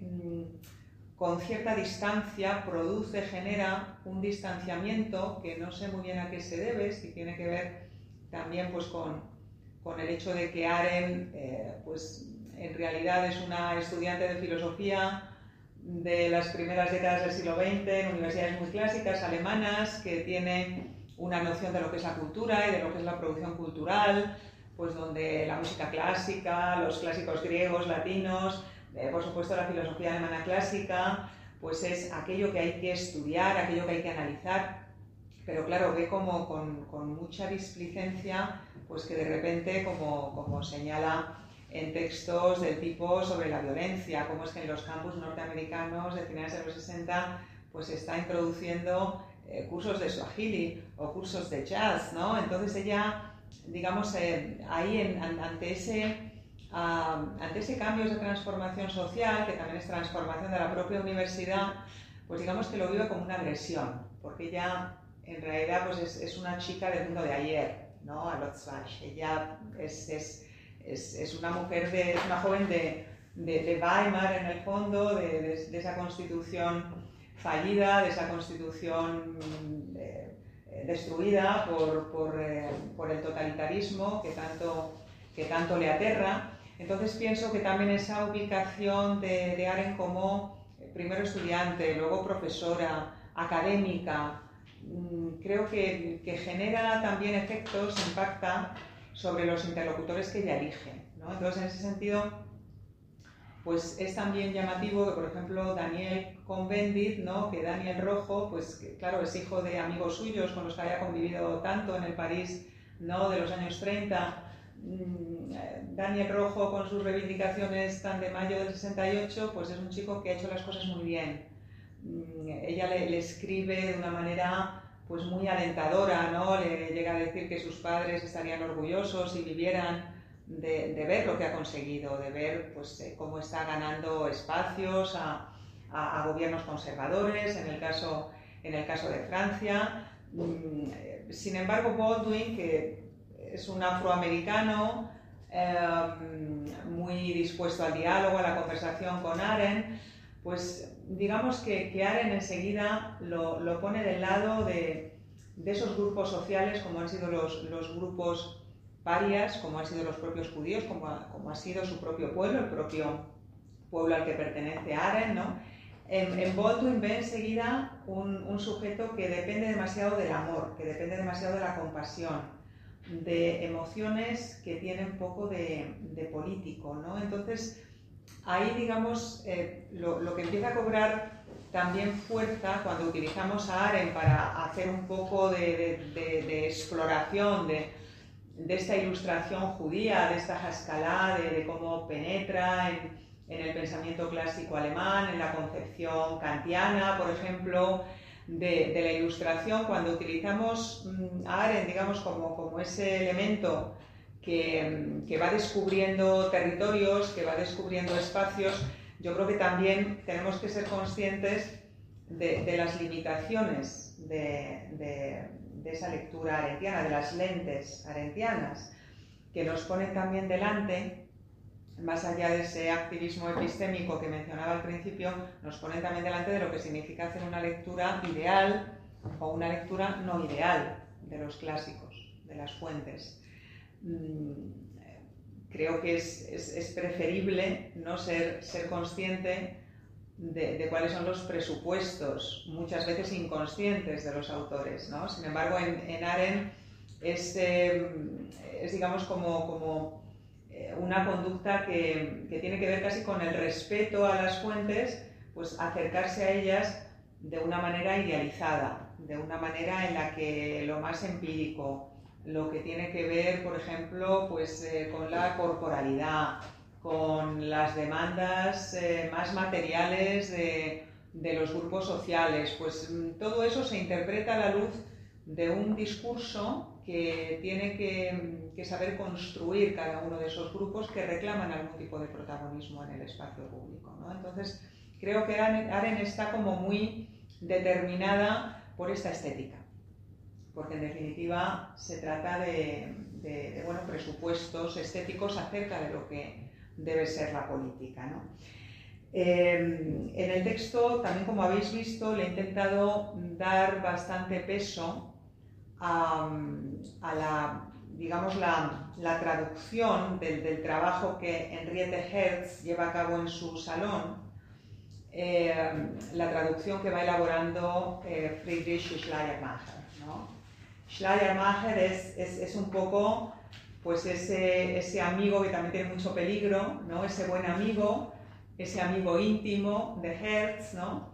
con cierta distancia, genera un distanciamiento que no sé muy bien a qué se debe, si tiene que ver también pues con el hecho de que Arendt pues en realidad es una estudiante de filosofía de las primeras décadas del siglo XX en universidades muy clásicas alemanas, que tiene una noción de lo que es la cultura y de lo que es la producción cultural, pues donde la música clásica, los clásicos griegos, latinos, por supuesto la filosofía alemana clásica, pues es aquello que hay que estudiar, aquello que hay que analizar, pero claro, ve como con mucha displicencia, pues que de repente, como señala en textos del tipo sobre la violencia, cómo es que en los campus norteamericanos de finales de los 60 pues se está introduciendo cursos de Swahili o cursos de jazz, ¿no? Entonces ella, digamos, ahí ante ese cambio, esa transformación social, que también es transformación de la propia universidad, pues digamos que lo vive como una agresión, porque ella en realidad pues es una chica del mundo de ayer, ¿no? Alotzvach. Ella es una mujer, es una joven de Weimar en el fondo, de esa constitución fallida, de esa constitución destruida por el totalitarismo que tanto le aterra. Entonces pienso que también esa ubicación de Arendt como primero estudiante, luego profesora, académica, creo que genera también efectos, impacta sobre los interlocutores que ella elige, ¿no? Entonces, en ese sentido, pues es también llamativo que, por ejemplo, Daniel Cohn-Bendit, ¿no? Que Daniel Rojo, pues que, claro, es hijo de amigos suyos con los que había convivido tanto en el París, ¿no? De los años 30. Daniel Rojo, con sus reivindicaciones tan de mayo del 68, pues es un chico que ha hecho las cosas muy bien. Ella le escribe de una manera pues muy alentadora, ¿no? Le llega a decir que sus padres estarían orgullosos si vivieran de ver lo que ha conseguido, de ver pues cómo está ganando espacios a gobiernos conservadores, en el caso de Francia. Sin embargo, Baldwin, que es un afroamericano muy dispuesto al diálogo, a la conversación con Arendt, pues digamos que Arendt enseguida lo pone del lado de esos grupos sociales, como han sido los grupos parias, como han sido los propios judíos, como ha sido su propio pueblo, el propio pueblo al que pertenece Arendt, ¿no? En Baldwin ve enseguida un sujeto que depende demasiado del amor, que depende demasiado de la compasión, de emociones que tienen poco de político, ¿no? Entonces, ahí, digamos, lo que empieza a cobrar también fuerza cuando utilizamos a Arendt para hacer un poco de exploración de esta ilustración judía, de esta Haskalah, de cómo penetra en el pensamiento clásico alemán, en la concepción kantiana, por ejemplo, de la ilustración, cuando utilizamos a Arendt, digamos, como ese elemento que va descubriendo territorios, que va descubriendo espacios, yo creo que también tenemos que ser conscientes de las limitaciones de esa lectura arendtiana, de las lentes arendtianas, que nos ponen también delante, más allá de ese activismo epistémico que mencionaba al principio, nos ponen también delante de lo que significa hacer una lectura ideal o una lectura no ideal de los clásicos, de las fuentes. Creo que es preferible no ser consciente de cuáles son los presupuestos, muchas veces inconscientes, de los autores, ¿no? Sin embargo, en Arendt es digamos, como una conducta que tiene que ver casi con el respeto a las fuentes, pues acercarse a ellas de una manera idealizada, de una manera en la que lo más empírico, lo que tiene que ver, por ejemplo, pues, con la corporalidad, con las demandas más materiales de los grupos sociales, pues todo eso se interpreta a la luz de un discurso que tiene que saber construir cada uno de esos grupos que reclaman algún tipo de protagonismo en el espacio público, ¿no? Entonces, creo que Arendt está como muy determinada por esta estética, porque en definitiva se trata de bueno, presupuestos estéticos acerca de lo que debe ser la política, ¿no? En el texto, también como habéis visto, le he intentado dar bastante peso a la, digamos, la traducción del trabajo que Henriette Hertz lleva a cabo en su salón, la traducción que va elaborando Friedrich Schleiermacher, ¿no? Schleiermacher es un poco, pues, ese amigo que también tiene mucho peligro, ¿no? Ese buen amigo, ese amigo íntimo de Hertz, ¿no?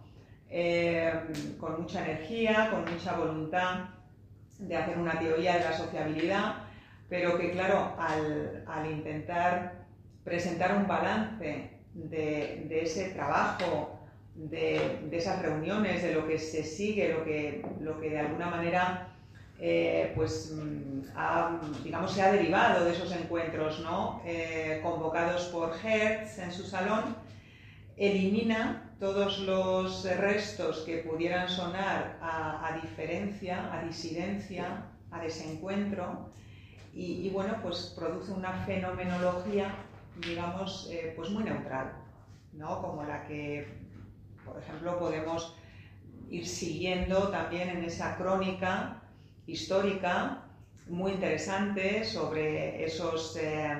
Con mucha energía, con mucha voluntad de hacer una teoría de la sociabilidad, pero que, claro, al intentar presentar un balance de ese trabajo, de esas reuniones, de lo que se sigue, lo que de alguna manera pues, digamos, se ha derivado de esos encuentros, ¿no? Convocados por Hertz en su salón, elimina todos los restos que pudieran sonar a diferencia, a disidencia, a desencuentro, y bueno, pues produce una fenomenología, digamos, pues muy neutral, ¿no? Como la que, por ejemplo, podemos ir siguiendo también en esa crónica histórica muy interesante sobre esos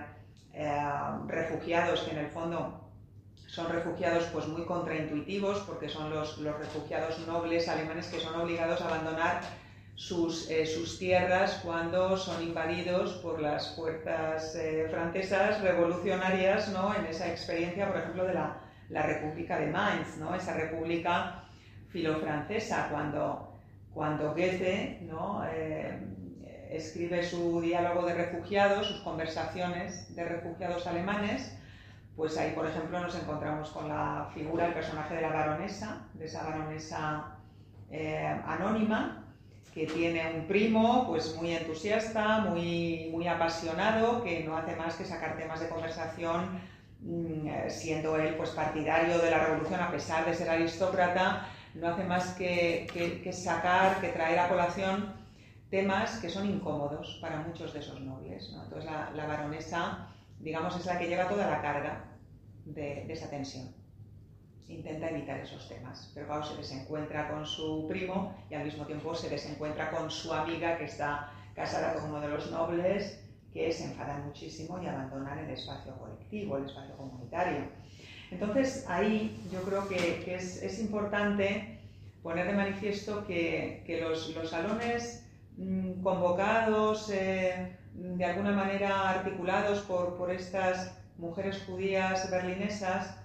refugiados que en el fondo son refugiados, pues, muy contraintuitivos, porque son los refugiados nobles alemanes que son obligados a abandonar sus tierras cuando son invadidos por las fuerzas francesas revolucionarias, ¿no? En esa experiencia, por ejemplo, de la República de Mainz, ¿no? Esa república filofrancesa, cuando Goethe, ¿no? Escribe su diálogo de refugiados, sus conversaciones de refugiados alemanes, pues ahí, por ejemplo, nos encontramos con la figura, el personaje de la baronesa, de esa baronesa anónima, que tiene un primo, pues, muy entusiasta, muy apasionado, que no hace más que sacar temas de conversación, siendo él, pues, partidario de la revolución, a pesar de ser aristócrata, no hace más que traer a colación temas que son incómodos para muchos de esos nobles, ¿no? Entonces la baronesa, digamos, es la que lleva toda la carga de esa tensión. Intenta evitar esos temas, pero claro, se desencuentra con su primo y al mismo tiempo se desencuentra con su amiga, que está casada con uno de los nobles, que se enfadan muchísimo y abandonan el espacio colectivo, el espacio comunitario. Entonces, ahí yo creo que es importante poner de manifiesto que los salones convocados, de alguna manera articulados por estas mujeres judías berlinesas,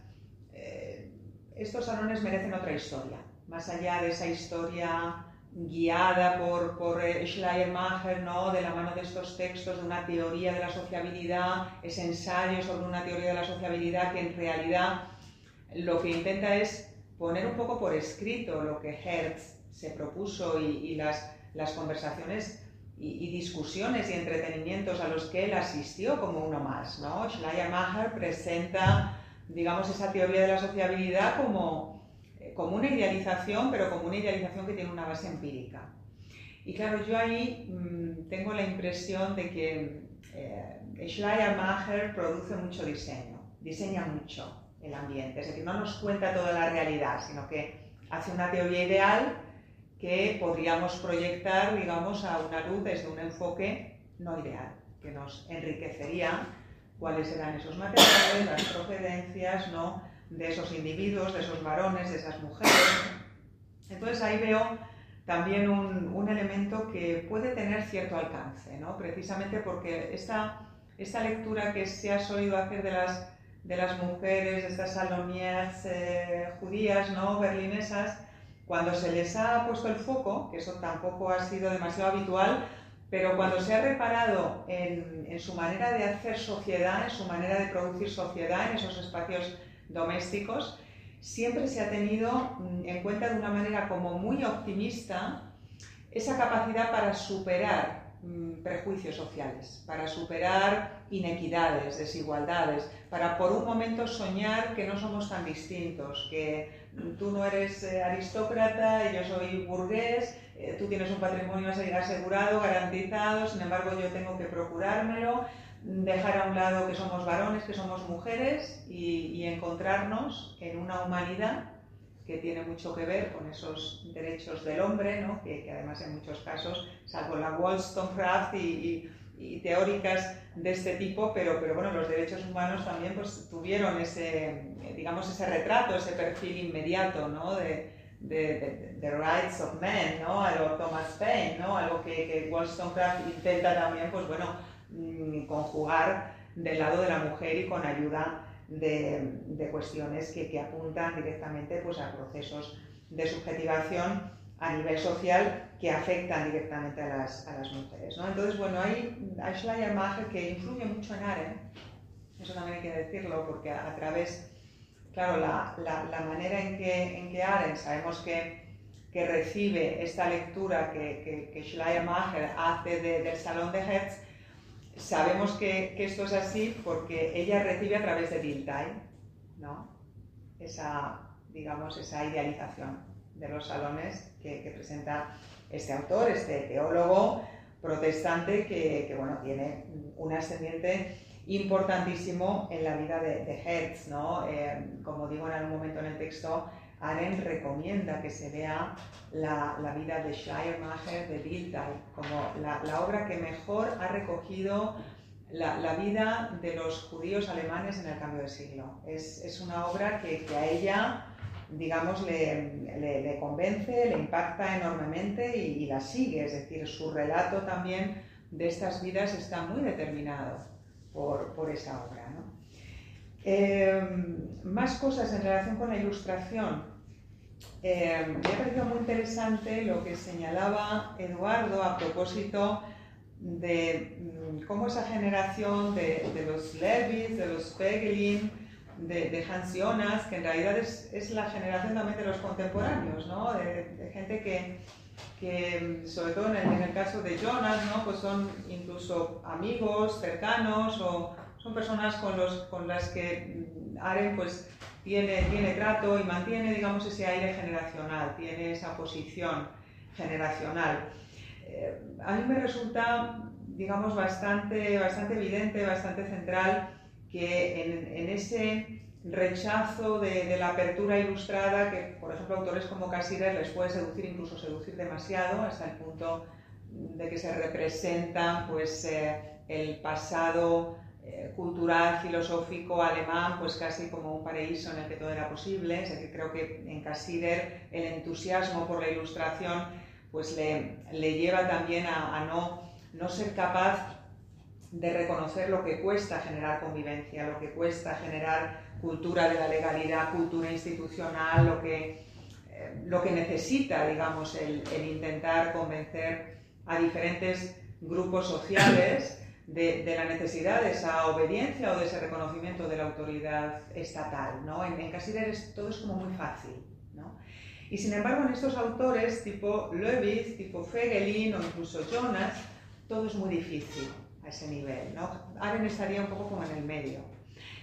estos salones merecen otra historia, más allá de esa historia guiada por Schleiermacher, ¿no? De la mano de estos textos de una teoría de la sociabilidad, ese ensayo sobre una teoría de la sociabilidad que en realidad lo que intenta es poner un poco por escrito lo que Hertz se propuso y las conversaciones y discusiones y entretenimientos a los que él asistió como uno más, ¿no? Schleiermacher presenta digamos, esa teoría de la sociabilidad como una idealización, pero como una idealización que tiene una base empírica. Y claro, yo ahí tengo la impresión de que Schleiermacher produce mucho diseño, diseña mucho el ambiente, es decir, no nos cuenta toda la realidad, sino que hace una teoría ideal que podríamos proyectar, digamos, a una luz desde un enfoque no ideal, que nos enriquecería cuáles eran esos materiales, las procedencias, ¿no?, de esos individuos, de esos varones, de esas mujeres. Entonces ahí veo también un elemento que puede tener cierto alcance, ¿no?, precisamente porque esta lectura que se ha solido hacer de las mujeres, de estas salonières judías, ¿no?, berlinesas, cuando se les ha puesto el foco, que eso tampoco ha sido demasiado habitual, pero cuando se ha reparado en su manera de hacer sociedad, en su manera de producir sociedad en esos espacios domésticos, siempre se ha tenido en cuenta de una manera como muy optimista esa capacidad para superar prejuicios sociales, para superar inequidades, desigualdades, para por un momento soñar que no somos tan distintos, que tú no eres aristócrata y yo soy burgués, tú tienes un patrimonio asegurado, garantizado, sin embargo yo tengo que procurármelo, dejar a un lado que somos varones, que somos mujeres y encontrarnos en una humanidad que tiene mucho que ver con esos derechos del hombre, ¿no?, que además en muchos casos, salvo la Wollstonecraft y teóricas de este tipo, pero bueno, los derechos humanos también pues tuvieron ese, digamos, ese retrato, ese perfil inmediato, ¿no?, de Rights of Men, ¿no?, a lo Thomas Paine, ¿no?, algo que Wollstonecraft intenta también, pues bueno, conjugar del lado de la mujer y con ayuda de cuestiones que apuntan directamente pues a procesos de subjetivación a nivel social que afectan directamente a las mujeres, ¿no? Entonces, bueno, hay a Schleiermacher, que influye mucho en Arendt, eso también hay que decirlo, porque a través, claro, la manera en que Arendt sabemos que recibe esta lectura que Schleiermacher hace del Salón de Herz, sabemos que esto es así porque ella recibe a través de Dilthey, ¿no?, esa idealización de los salones que presenta este autor, este teólogo protestante que bueno, tiene un ascendiente importantísimo en la vida de Herz, ¿no? Como digo en algún momento en el texto, Arendt recomienda que se vea la vida de Schleiermacher, de Dilthey, como la obra que mejor ha recogido la vida de los judíos alemanes en el cambio de siglo. Es una obra que a ella, digamos, le convence, le impacta enormemente y la sigue, es decir, su relato también de estas vidas está muy determinado por esa obra, ¿no? Más cosas en relación con la ilustración. Me ha parecido muy interesante lo que señalaba Eduardo a propósito de cómo esa generación de los Lewis, de los Peggelin, de Hans Jonas, que en realidad es la generación también de los contemporáneos, ¿no?, de gente que sobre todo en el caso de Jonas, ¿no?, pues son incluso amigos cercanos o son personas con las que Arendt pues tiene trato y mantiene, digamos, ese aire generacional, tiene esa posición generacional. A mí me resulta, digamos, bastante evidente, bastante central que en ese rechazo de la apertura ilustrada, que por ejemplo autores como Cassirer les puede seducir, incluso seducir demasiado, hasta el punto de que se representa pues, el pasado cultural, filosófico alemán, pues casi como un paraíso en el que todo era posible. Es decir, creo que en Cassirer el entusiasmo por la ilustración pues le lleva también a no ser capaz de reconocer lo que cuesta generar convivencia, lo que cuesta generar cultura de la legalidad, cultura institucional, lo que necesita, digamos, el intentar convencer a diferentes grupos sociales de la necesidad de esa obediencia o de ese reconocimiento de la autoridad estatal, ¿no? En Cassirer todo es como muy fácil, ¿no? Y sin embargo en estos autores tipo Lewis, tipo Peggelin o incluso Jonas, todo es muy difícil a ese nivel, ¿no? Arendt estaría un poco como en el medio.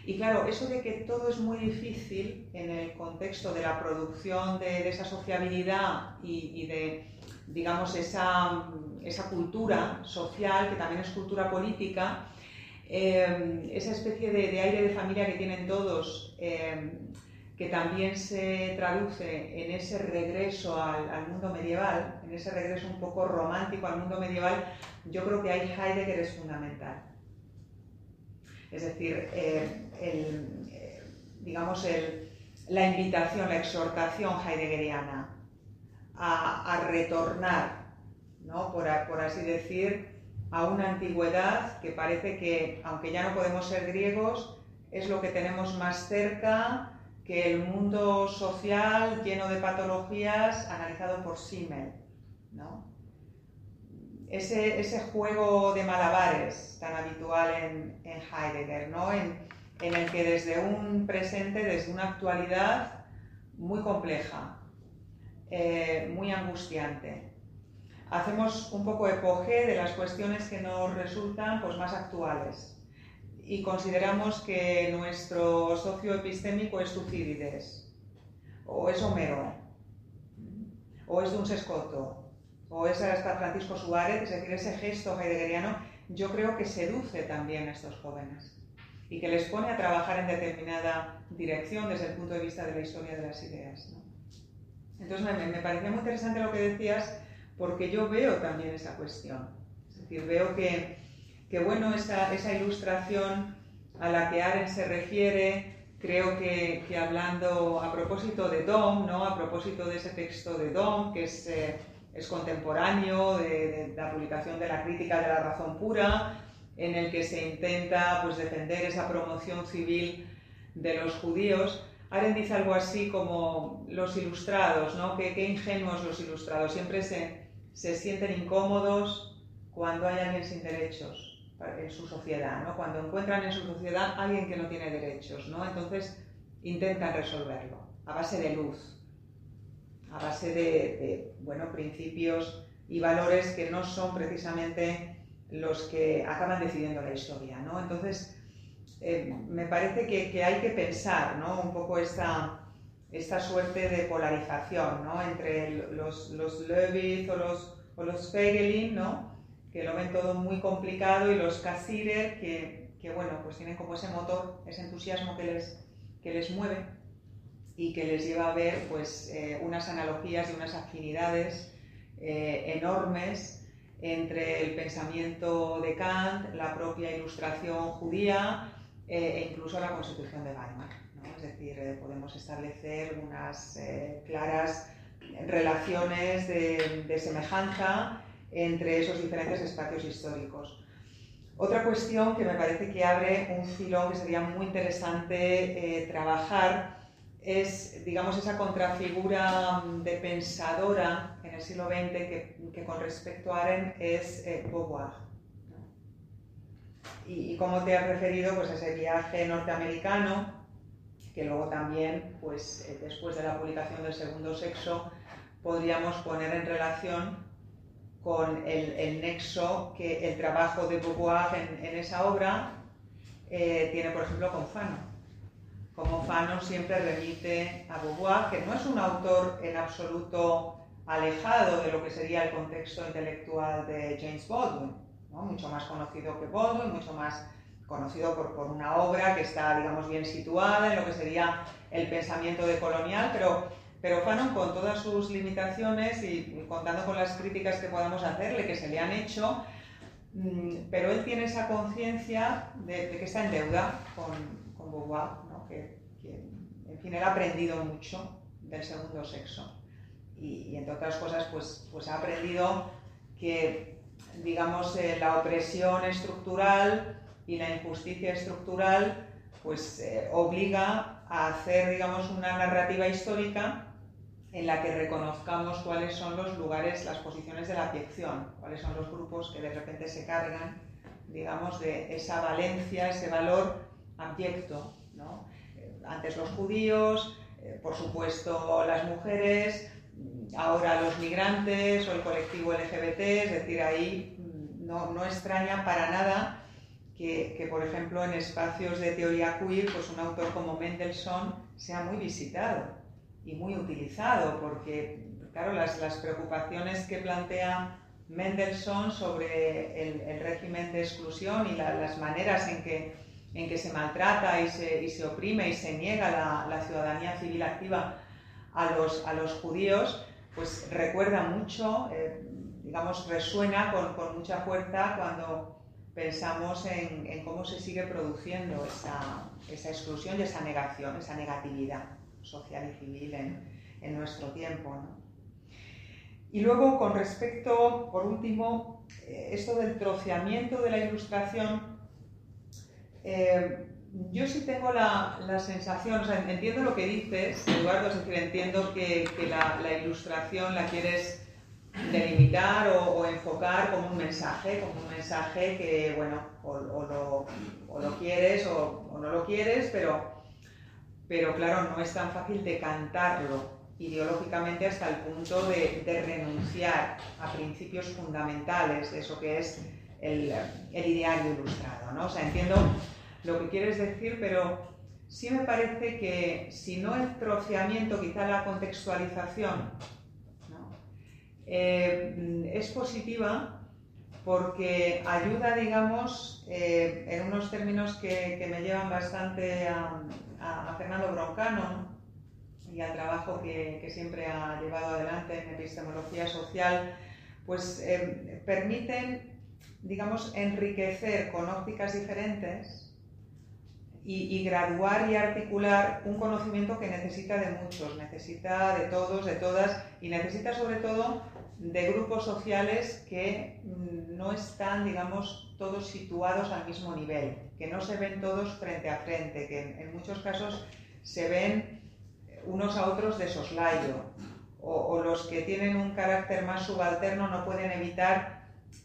Y claro, eso de que todo es muy difícil en el contexto de la producción de esa sociabilidad y de, digamos, esa cultura social, que también es cultura política, esa especie de aire de familia que tienen todos, que también se traduce en ese regreso al mundo medieval, en ese regreso un poco romántico al mundo medieval, yo creo que ahí Heidegger es fundamental. Es decir, la invitación, la exhortación heideggeriana a retornar, ¿no? por así decir, a una antigüedad que parece que, aunque ya no podemos ser griegos, es lo que tenemos más cerca que el mundo social lleno de patologías analizado por Simmel, ¿no? Ese juego de malabares tan habitual en Heidegger, ¿no? En el que desde un presente, desde una actualidad muy compleja, muy angustiante, hacemos un poco epogé de las cuestiones que nos resultan pues, más actuales y consideramos que nuestro socio epistémico es Tucídides, o es Homero, o es Duns Scoto, o es hasta Francisco Suárez. Es decir, ese gesto heideggeriano yo creo que seduce también a estos jóvenes y que les pone a trabajar en determinada dirección desde el punto de vista de la historia de las ideas, ¿no? Entonces me parecía muy interesante lo que decías, porque yo veo también esa cuestión. Es decir, veo que bueno, esa ilustración a la que Arendt se refiere, creo que hablando a propósito de Dom, ¿no? A propósito de ese texto de Dom, que es contemporáneo de la publicación de la Crítica de la Razón Pura, en el que se intenta pues, defender esa promoción civil de los judíos, Arendt dice algo así como los ilustrados, ¿no? Qué ingenuos los ilustrados, siempre se sienten incómodos cuando hay alguien sin derechos en su sociedad, ¿no? Cuando encuentran en su sociedad a alguien que no tiene derechos, ¿no? Entonces intentan resolverlo a base de luz, a base de bueno, principios y valores que no son precisamente los que acaban decidiendo la historia, ¿no? Entonces me parece que hay que pensar, ¿no? Un poco esta suerte de polarización, ¿no? Entre los Löwith o los Feigelin, ¿no? Que lo ven todo muy complicado, y los Cassirer, que bueno, pues tienen como ese motor, ese entusiasmo que les mueve y que les lleva a ver pues, unas analogías y unas afinidades enormes entre el pensamiento de Kant, la propia ilustración judía e incluso la Constitución de Weimar, ¿no? Es decir, podemos establecer unas claras relaciones de semejanza entre esos diferentes espacios históricos. Otra cuestión que me parece que abre un filón que sería muy interesante trabajar es, digamos, esa contrafigura de pensadora en el siglo XX que con respecto a Arendt es Beauvoir, ¿no? Y cómo te has referido pues, a ese viaje norteamericano, que luego también, pues, después de la publicación del Segundo Sexo, podríamos poner en relación con el nexo que el trabajo de Beauvoir en esa obra tiene, por ejemplo, con Fanon. Como Fanon siempre remite a Beauvoir, que no es un autor en absoluto alejado de lo que sería el contexto intelectual de James Baldwin, ¿no? Mucho más conocido que Baldwin, mucho más conocido por una obra que está, digamos, bien situada en lo que sería el pensamiento decolonial, pero Fanon, con todas sus limitaciones y contando con las críticas que podamos hacerle, que se le han hecho, pero él tiene esa conciencia de que está en deuda con Beauvoir, ¿no? Que, en fin, él ha aprendido mucho del Segundo Sexo y entre otras cosas, pues ha aprendido que, digamos, la opresión estructural y la injusticia estructural pues obliga a hacer, digamos, una narrativa histórica en la que reconozcamos cuáles son los lugares, las posiciones de la abyección, cuáles son los grupos que de repente se cargan, digamos, de esa valencia, ese valor abyecto, ¿no? Antes los judíos, por supuesto las mujeres, ahora los migrantes o el colectivo LGBT, es decir, ahí no extraña para nada que, por ejemplo, en espacios de teoría queer, pues un autor como Mendelssohn sea muy visitado y muy utilizado, porque, claro, las preocupaciones que plantea Mendelssohn sobre el régimen de exclusión y las maneras en que se maltrata y se oprime y se niega la ciudadanía civil activa a los judíos, pues recuerda mucho, digamos, resuena con mucha fuerza cuando pensamos en cómo se sigue produciendo esa exclusión y esa negación, esa negatividad social y civil en nuestro tiempo, ¿no? Y luego, con respecto, por último, esto del troceamiento de la ilustración, yo sí tengo la sensación, o sea, entiendo lo que dices, Eduardo, es decir, entiendo que la ilustración la quieres delimitar o enfocar como un mensaje que, bueno, o lo quieres o no lo quieres, pero claro, no es tan fácil decantarlo ideológicamente hasta el punto de renunciar a principios fundamentales de eso que es el ideario ilustrado, ¿no? O sea, entiendo lo que quieres decir, pero sí me parece que, si no el troceamiento, quizá la contextualización, ¿no? Es positiva porque ayuda, digamos, en unos términos que me llevan bastante a Fernando Broncano, ¿no? Y al trabajo que siempre ha llevado adelante en epistemología social, pues permiten, digamos, enriquecer con ópticas diferentes y graduar y articular un conocimiento que necesita de muchos, necesita de todos, de todas, y necesita sobre todo de grupos sociales que no están, digamos, todos situados al mismo nivel, que no se ven todos frente a frente, que en muchos casos se ven unos a otros de soslayo, o los que tienen un carácter más subalterno no pueden evitar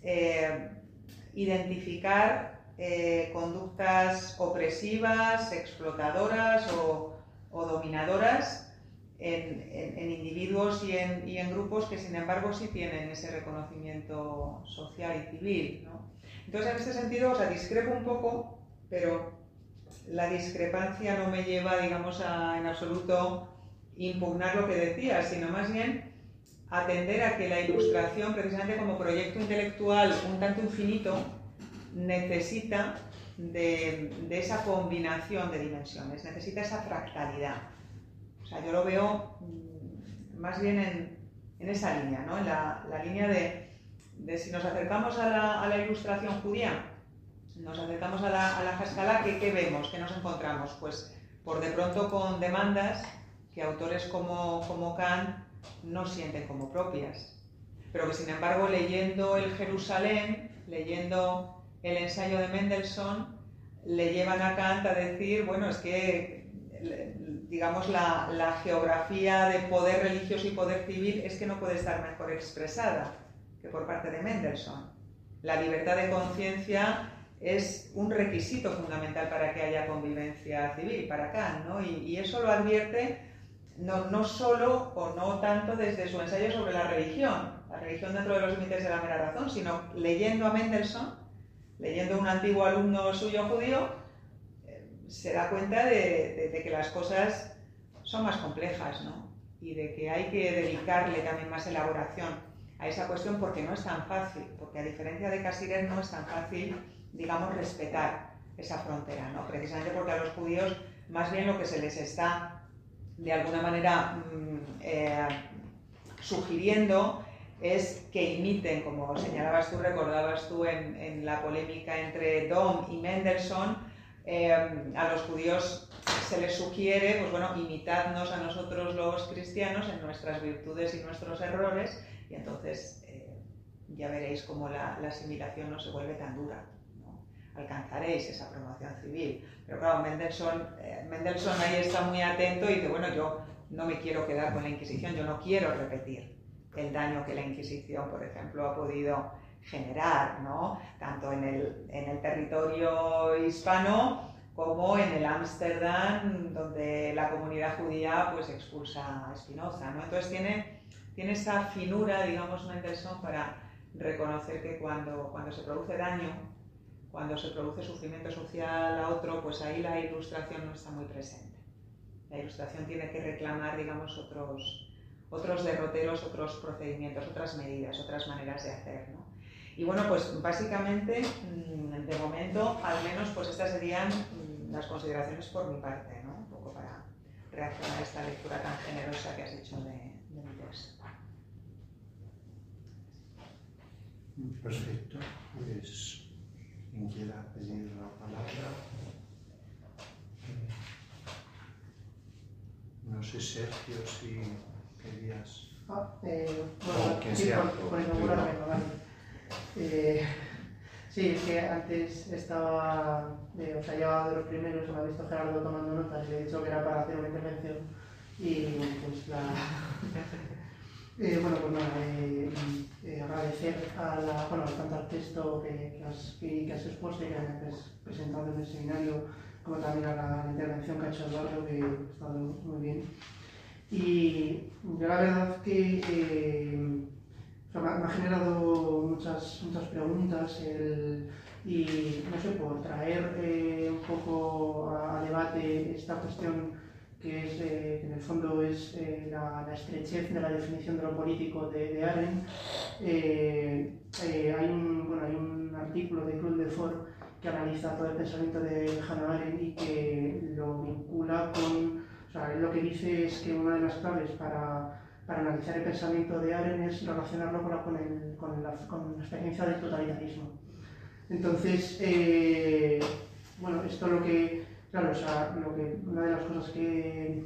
identificar conductas opresivas, explotadoras o dominadoras en individuos y en grupos que, sin embargo, sí tienen ese reconocimiento social y civil, ¿no? Entonces, en este sentido, o sea, discrepo un poco, pero la discrepancia no me lleva, digamos, en absoluto impugnar lo que decías, sino más bien atender a que la ilustración, precisamente como proyecto intelectual un tanto infinito, necesita de esa combinación de dimensiones, necesita esa fractalidad. O sea, yo lo veo más bien en esa línea, ¿no? En la línea de si nos acercamos a la ilustración judía, nos acercamos a la Haskalah, ¿qué vemos? ¿Qué nos encontramos? Pues por de pronto con demandas que autores como Kant no sienten como propias, pero que, sin embargo, leyendo el Jerusalén, leyendo el ensayo de Mendelssohn, le llevan a Kant a decir, bueno, es que, digamos, la geografía de poder religioso y poder civil es que no puede estar mejor expresada que por parte de Mendelssohn. La libertad de conciencia es un requisito fundamental para que haya convivencia civil, para Kant, ¿no? Y eso lo advierte no solo o no tanto desde su ensayo sobre la religión dentro de los límites de la mera razón, sino leyendo a Mendelssohn, leyendo a un antiguo alumno suyo judío, se da cuenta de que las cosas son más complejas, ¿no? Y de que hay que dedicarle también más elaboración a esa cuestión, porque no es tan fácil, porque a diferencia de Cassirer no es tan fácil, digamos, respetar esa frontera, ¿no? Precisamente porque a los judíos más bien lo que se les está de alguna manera sugiriendo es que imiten, como señalabas tú, recordabas tú en la polémica entre Dohm y Mendelssohn, a los judíos se les sugiere, pues bueno, imitadnos a nosotros los cristianos en nuestras virtudes y nuestros errores, y entonces ya veréis cómo la asimilación no se vuelve tan dura, ¿no? Alcanzaréis esa promoción civil. Pero claro, Mendelssohn ahí está muy atento y dice, bueno, yo no me quiero quedar con la Inquisición, yo no quiero repetir el daño que la Inquisición, por ejemplo, ha podido generar, ¿no? Tanto en el territorio hispano como en el Ámsterdam, donde la comunidad judía pues expulsa a Spinoza, ¿no? Entonces tiene esa finura, digamos, Mendelssohn, para reconocer que cuando se produce daño, cuando se produce sufrimiento social a otro, pues ahí la ilustración no está muy presente. La ilustración tiene que reclamar, digamos, otros derroteros, otros procedimientos, otras medidas, otras maneras de hacer, ¿no? Y bueno, pues básicamente, de momento, al menos, pues estas serían las consideraciones por mi parte, ¿no? Un poco para reaccionar a esta lectura tan generosa que has hecho de mi texto. Perfecto, pues quien quiera pedir la palabra. No sé, Sergio, si querías. Bueno, que sí, sea por inaugurarme, vale. Sí, es que antes estaba, o sea, llevaba de los primeros, me ha visto Gerardo tomando notas y le he dicho que era para hacer una intervención y pues bueno, pues nada, agradecer tanto al texto que has expuesto y que has presentado en el seminario, como también a la intervención que ha hecho Eduardo, que ha estado muy bien. Y yo la verdad que me ha generado muchas preguntas y no sé, por traer un poco a debate esta cuestión que es, que en el fondo es la estrechez de la definición de lo político de Arendt. Hay un artículo de Claude Lefort que analiza todo el pensamiento de Hannah Arendt y que lo vincula con, o sea, lo que dice es que una de las claves para analizar el pensamiento de Arendt es relacionarlo con la experiencia del totalitarismo. Entonces, bueno, esto lo que, claro, o sea, una de las cosas que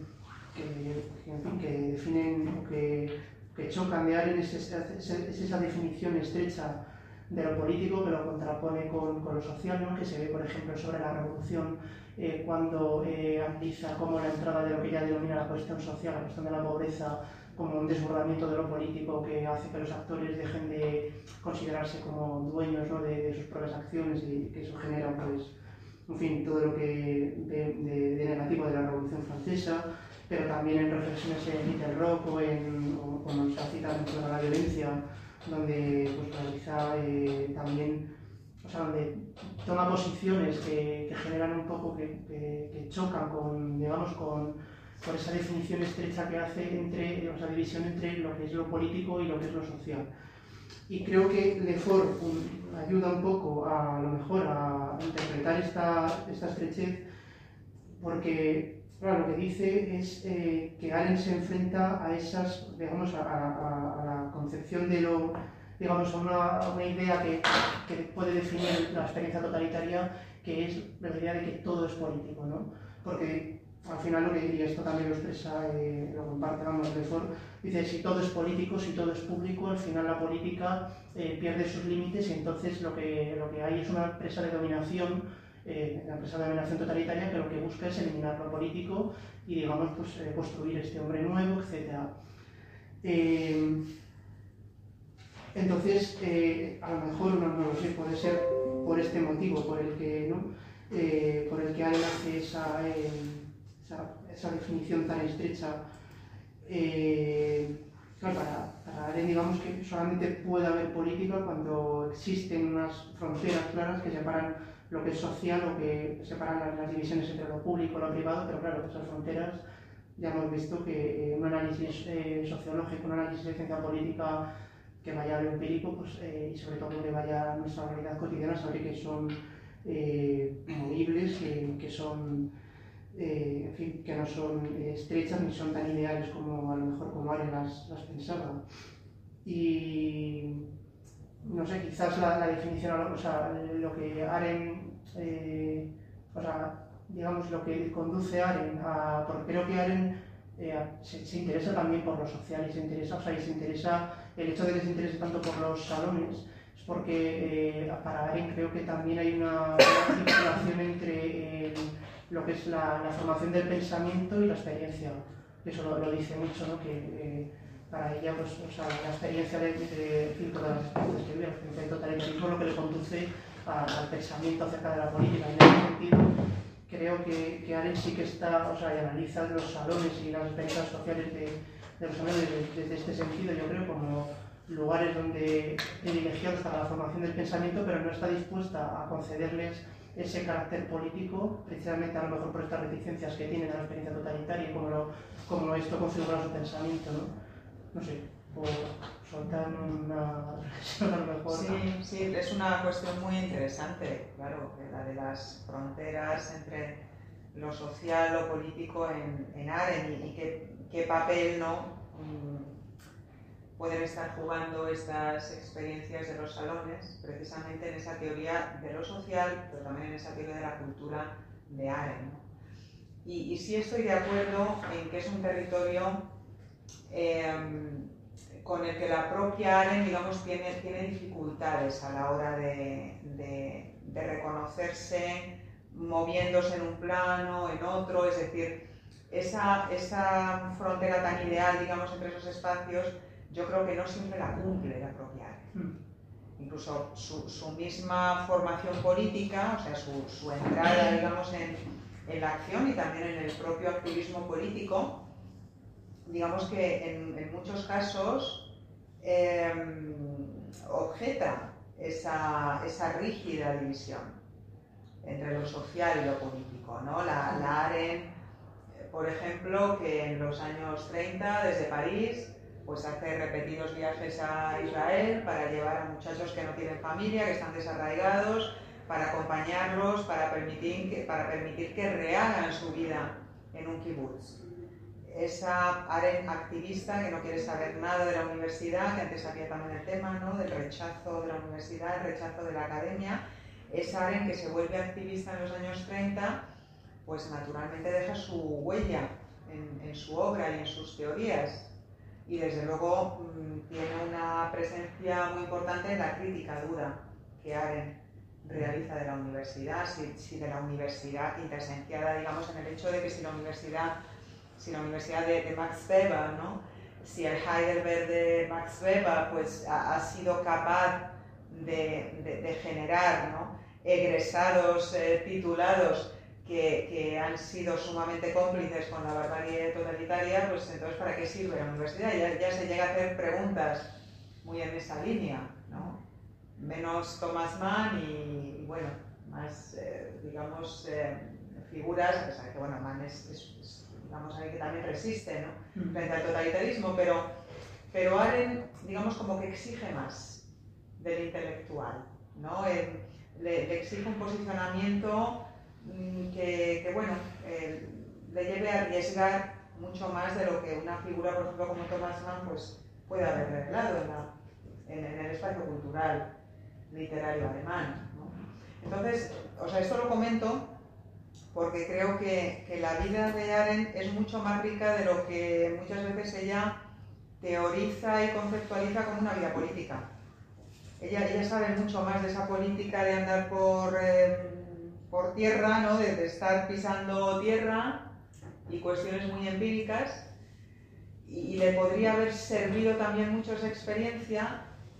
definen o que chocan de Arendt es esa definición estrecha de lo político que lo contrapone con lo social, ¿no? Que se ve, por ejemplo, sobre la revolución, cuando analiza cómo la entrada de lo que ella denomina la cuestión social, la cuestión de la pobreza, como un desbordamiento de lo político que hace que los actores dejen de considerarse como dueños, ¿no? de sus propias acciones y que eso genera, pues, en fin, todo lo que de negativo de la Revolución Francesa, pero también en reflexiones en Little Rock o cuando se cita dentro de la violencia, donde pues, realiza también, o sea, donde toma posiciones que generan un poco, que chocan con, digamos, con esa definición estrecha que hace entre, o sea, división entre lo que es lo político y lo que es lo social. Y creo que Lefort ayuda un poco a lo mejor a interpretar esta estrechez, porque claro, lo que dice es que Arendt se enfrenta a esas, digamos, a la concepción de lo, digamos, a una idea que puede definir la experiencia totalitaria, que es la idea de que todo es político, ¿no? Porque al final lo que diría, esto también lo expresa, lo comparte, vamos, Lefort, dice, si todo es político, si todo es público, al final la política pierde sus límites y entonces lo que hay es una empresa de dominación, la empresa de dominación totalitaria, que lo que busca es eliminar lo político y, digamos, pues, construir este hombre nuevo, etc. Entonces, a lo mejor, no lo sé, puede ser por este motivo por el que Arendt hace esa definición tan estrecha. Claro, para Arendt, digamos que solamente puede haber política cuando existen unas fronteras claras que separan lo que es social o que separan las divisiones entre lo público y lo privado, pero claro, esas fronteras ya hemos visto que un análisis sociológico, un análisis de ciencia política que vaya a lo empírico, pues, y sobre todo que vaya a nuestra realidad cotidiana, sabe que son movibles, que son, en fin, que no son estrechas ni son tan ideales como a lo mejor como Arendt las pensaba. Y no sé, quizás la definición, o sea, lo que Arendt, o sea, digamos, lo que conduce a Arendt a, porque creo que Arendt se interesa también por lo social y se interesa, el hecho de que se interese tanto por los salones es porque para Arendt creo que también hay una articulación entre lo que es la formación del pensamiento y la experiencia. Eso lo dice mucho, ¿no? Que para ella, pues, o sea, la experiencia de todas las experiencias que vive, la experiencia del totalitarismo, lo que le conduce al pensamiento acerca de la política. Y en ese sentido, creo que Arendt sí que está, o sea, y analiza los salones y las experiencias sociales de los salones desde este sentido, yo creo, como lugares donde privilegiados para la formación del pensamiento, pero no está dispuesta a concederles ese carácter político, precisamente a lo mejor por estas reticencias que tienen a la experiencia totalitaria y cómo esto configura su pensamiento, ¿no? No sé, por soltar una reflexión a lo mejor. Sí, sí, es una cuestión muy interesante, claro, la de las fronteras entre lo social, lo político en Arendt y qué papel, ¿no? Pueden estar jugando estas experiencias de los salones, precisamente en esa teoría de lo social, pero también en esa teoría de la cultura de Arendt, ¿no? Y sí estoy de acuerdo en que es un territorio con el que la propia Arendt, digamos, tiene dificultades a la hora de reconocerse moviéndose en un plano, en otro, es decir, esa frontera tan ideal, digamos, entre esos espacios, yo creo que no siempre la cumple la propia Arendt. Incluso su misma formación política, o sea, su entrada, digamos, en la acción y también en el propio activismo político, digamos que en muchos casos objeta esa rígida división entre lo social y lo político, ¿no? La Arendt, por ejemplo, que en los años 30, desde París, pues hace repetidos viajes a Israel para llevar a muchachos que no tienen familia, que están desarraigados, para acompañarlos, para permitir que rehagan su vida en un kibutz. Esa Arendt activista que no quiere saber nada de la universidad, que antes había también el tema, ¿no?, del rechazo de la universidad, el rechazo de la academia, esa Arendt que se vuelve activista en los años 30, pues naturalmente deja su huella en su obra y en sus teorías. Y desde luego tiene una presencia muy importante en la crítica dura que Arendt realiza de la universidad, si de la universidad intesenciada, digamos, en el hecho de que si la universidad de Max Weber, ¿no?, si el Heidelberg de Max Weber pues, ha sido capaz de generar, ¿no?, egresados titulados que han sido sumamente cómplices con la barbarie totalitaria, pues entonces ¿para qué sirve la universidad? Ya se llega a hacer preguntas muy en esa línea, ¿no? Menos Thomas Mann y bueno, más, digamos, figuras, a pesar que bueno, Mann es digamos, alguien que también resiste, ¿no?, frente al totalitarismo, pero Arendt, digamos, como que exige más del intelectual, ¿no? Le exige un posicionamiento que bueno, le lleve a arriesgar mucho más de lo que una figura, por ejemplo, como Thomas Mann, pues puede haber revelado en el espacio cultural literario alemán, ¿no? Entonces, o sea, esto lo comento porque creo que la vida de Arendt es mucho más rica de lo que muchas veces ella teoriza y conceptualiza como una vida política. Ella sabe mucho más de esa política de andar por tierra, ¿no?, de estar pisando tierra y cuestiones muy empíricas, y le podría haber servido también mucho esa experiencia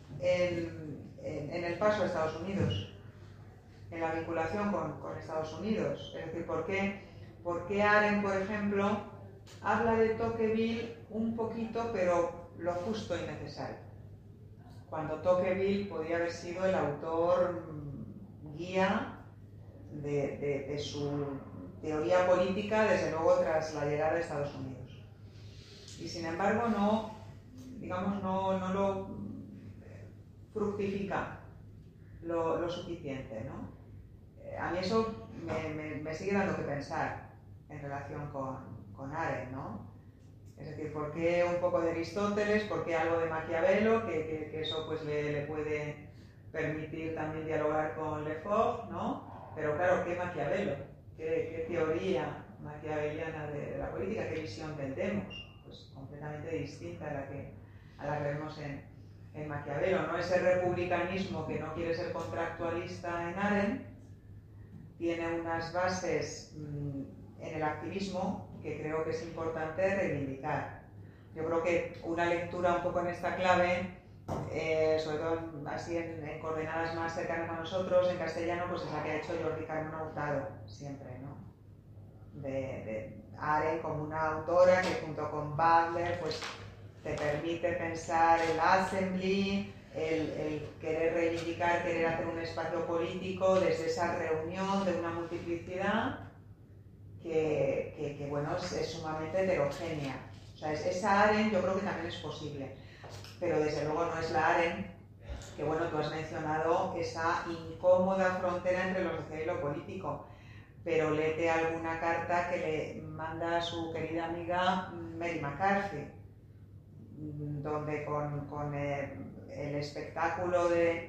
en el paso a Estados Unidos, en la vinculación con Estados Unidos. Es decir, ¿por qué Arendt, por ejemplo, habla de Tocqueville un poquito, pero lo justo y necesario? Cuando Tocqueville podía haber sido el autor guía de su teoría política, desde luego tras la llegada de Estados Unidos. Y sin embargo no lo fructifica lo suficiente, ¿no? A mí eso me sigue dando que pensar en relación con Arendt, ¿no? Es decir, ¿por qué un poco de Aristóteles? ¿Por qué algo de Maquiavelo? Que eso pues le puede permitir también dialogar con Le Fort, ¿no? Pero claro, ¿qué Maquiavelo? ¿Qué teoría maquiaveliana de la política? ¿Qué visión tendemos? Pues completamente distinta a la que vemos en Maquiavelo, ¿no? Ese republicanismo que no quiere ser contractualista en Arendt tiene unas bases en el activismo que creo que es importante reivindicar. Yo creo que una lectura un poco en esta clave, sobre todo así en coordenadas más cercanas a nosotros, en castellano, pues es la que ha hecho Jordi Carmona Hurtado, siempre, ¿no? De Arendt como una autora que junto con Butler, pues te permite pensar el assembly, el querer reivindicar, querer hacer un espacio político desde esa reunión de una multiplicidad que bueno, es sumamente heterogénea. O sea, esa AREN yo creo que también es posible, pero desde luego no es la AREN que, bueno, tú has mencionado esa incómoda frontera entre lo social y lo político, pero léete alguna carta que le manda a su querida amiga Mary McCarthy, donde con el espectáculo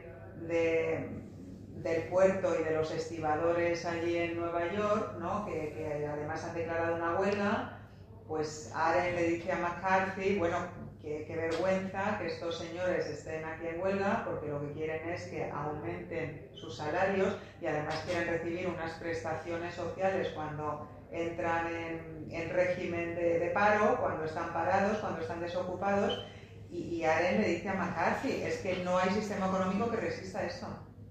del puerto y de los estibadores allí en Nueva York, ¿no? que además han declarado una huelga, pues Aren le dice a McCarthy, bueno, qué vergüenza que estos señores estén aquí en huelga, porque lo que quieren es que aumenten sus salarios y además quieren recibir unas prestaciones sociales cuando entran en régimen de paro, cuando están parados, cuando están desocupados. Y Aren le dice a McCarthy, es que no hay sistema económico que resista esto.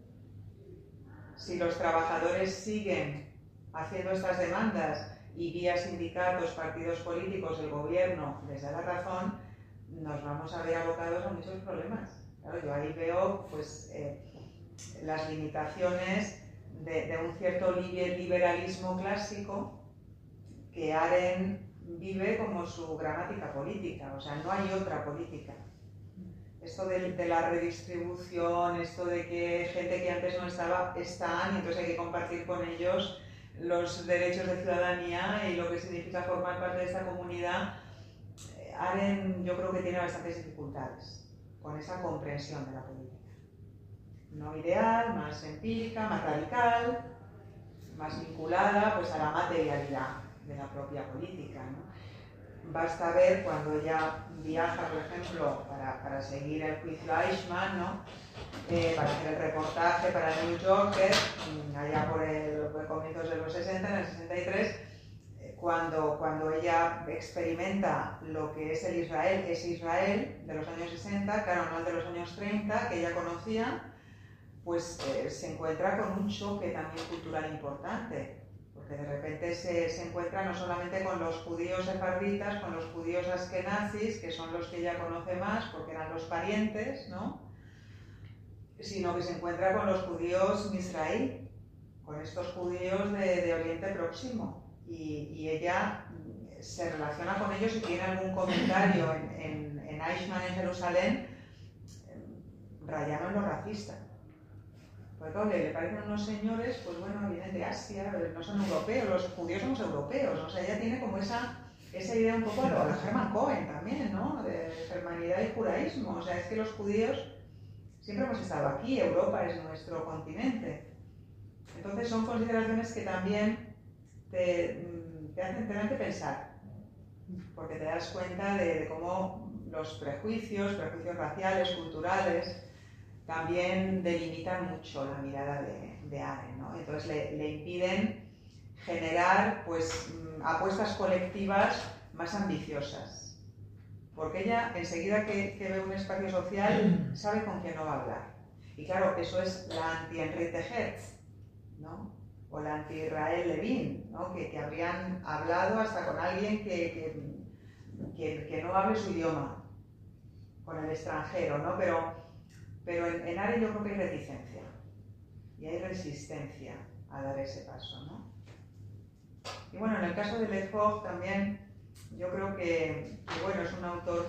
Si los trabajadores siguen haciendo estas demandas y vía sindicatos, partidos políticos, el gobierno les da la razón, nos vamos a ver abocados a muchos problemas. Claro, yo ahí veo pues, las limitaciones de un cierto liberalismo clásico que Aren vive como su gramática política, o sea, no hay otra política. Esto de la redistribución, esto de que gente que antes no estaba, están, y entonces hay que compartir con ellos los derechos de ciudadanía y lo que significa formar parte de esta comunidad, Aren yo creo que tiene bastantes dificultades con esa comprensión de la política. No ideal, más empírica, más radical, más vinculada pues, a la materialidad de la propia política, ¿no? Basta ver cuando ella viaja, por ejemplo, para seguir el juicio a Eichmann, ¿no? Para hacer el reportaje para el New Yorker, allá por comienzos de los 60, en el 63, cuando ella experimenta lo que es el Israel, ese Israel de los años 60, claro, no el de los años 30, que ella conocía, pues se encuentra con un choque también cultural importante. Porque de repente se encuentra no solamente con los judíos sefarditas, con los judíos askenazis, que son los que ella conoce más porque eran los parientes, ¿no? Sino que se encuentra con los judíos misraí, con estos judíos de Oriente Próximo. Y ella se relaciona con ellos y tiene algún comentario en Eichmann en Jerusalén rayano en lo racista. Porque le parecen unos señores, pues bueno, vienen de Asia, no son europeos, los judíos somos europeos, o sea, ella tiene como esa idea un poco de lo de Hermann Cohen también, ¿no? De germanidad y judaísmo, o sea, es que los judíos siempre hemos estado aquí, Europa es nuestro continente. Entonces son consideraciones que también te dan que pensar, porque te das cuenta de cómo los prejuicios raciales, culturales, también delimitan mucho la mirada de Aren, ¿no? Entonces le impiden generar pues, apuestas colectivas más ambiciosas. Porque ella, enseguida que ve un espacio social, sabe con quién no va a hablar. Y claro, eso es la anti-Henriette Herz, ¿no? O la anti-Israel Levin, ¿no? Que habrían hablado hasta con alguien que no hable su idioma, con el extranjero, ¿no? Pero en Aren yo creo que hay reticencia y hay resistencia a dar ese paso, ¿no? Y bueno, en el caso de Le Fort también, yo creo que bueno, es un autor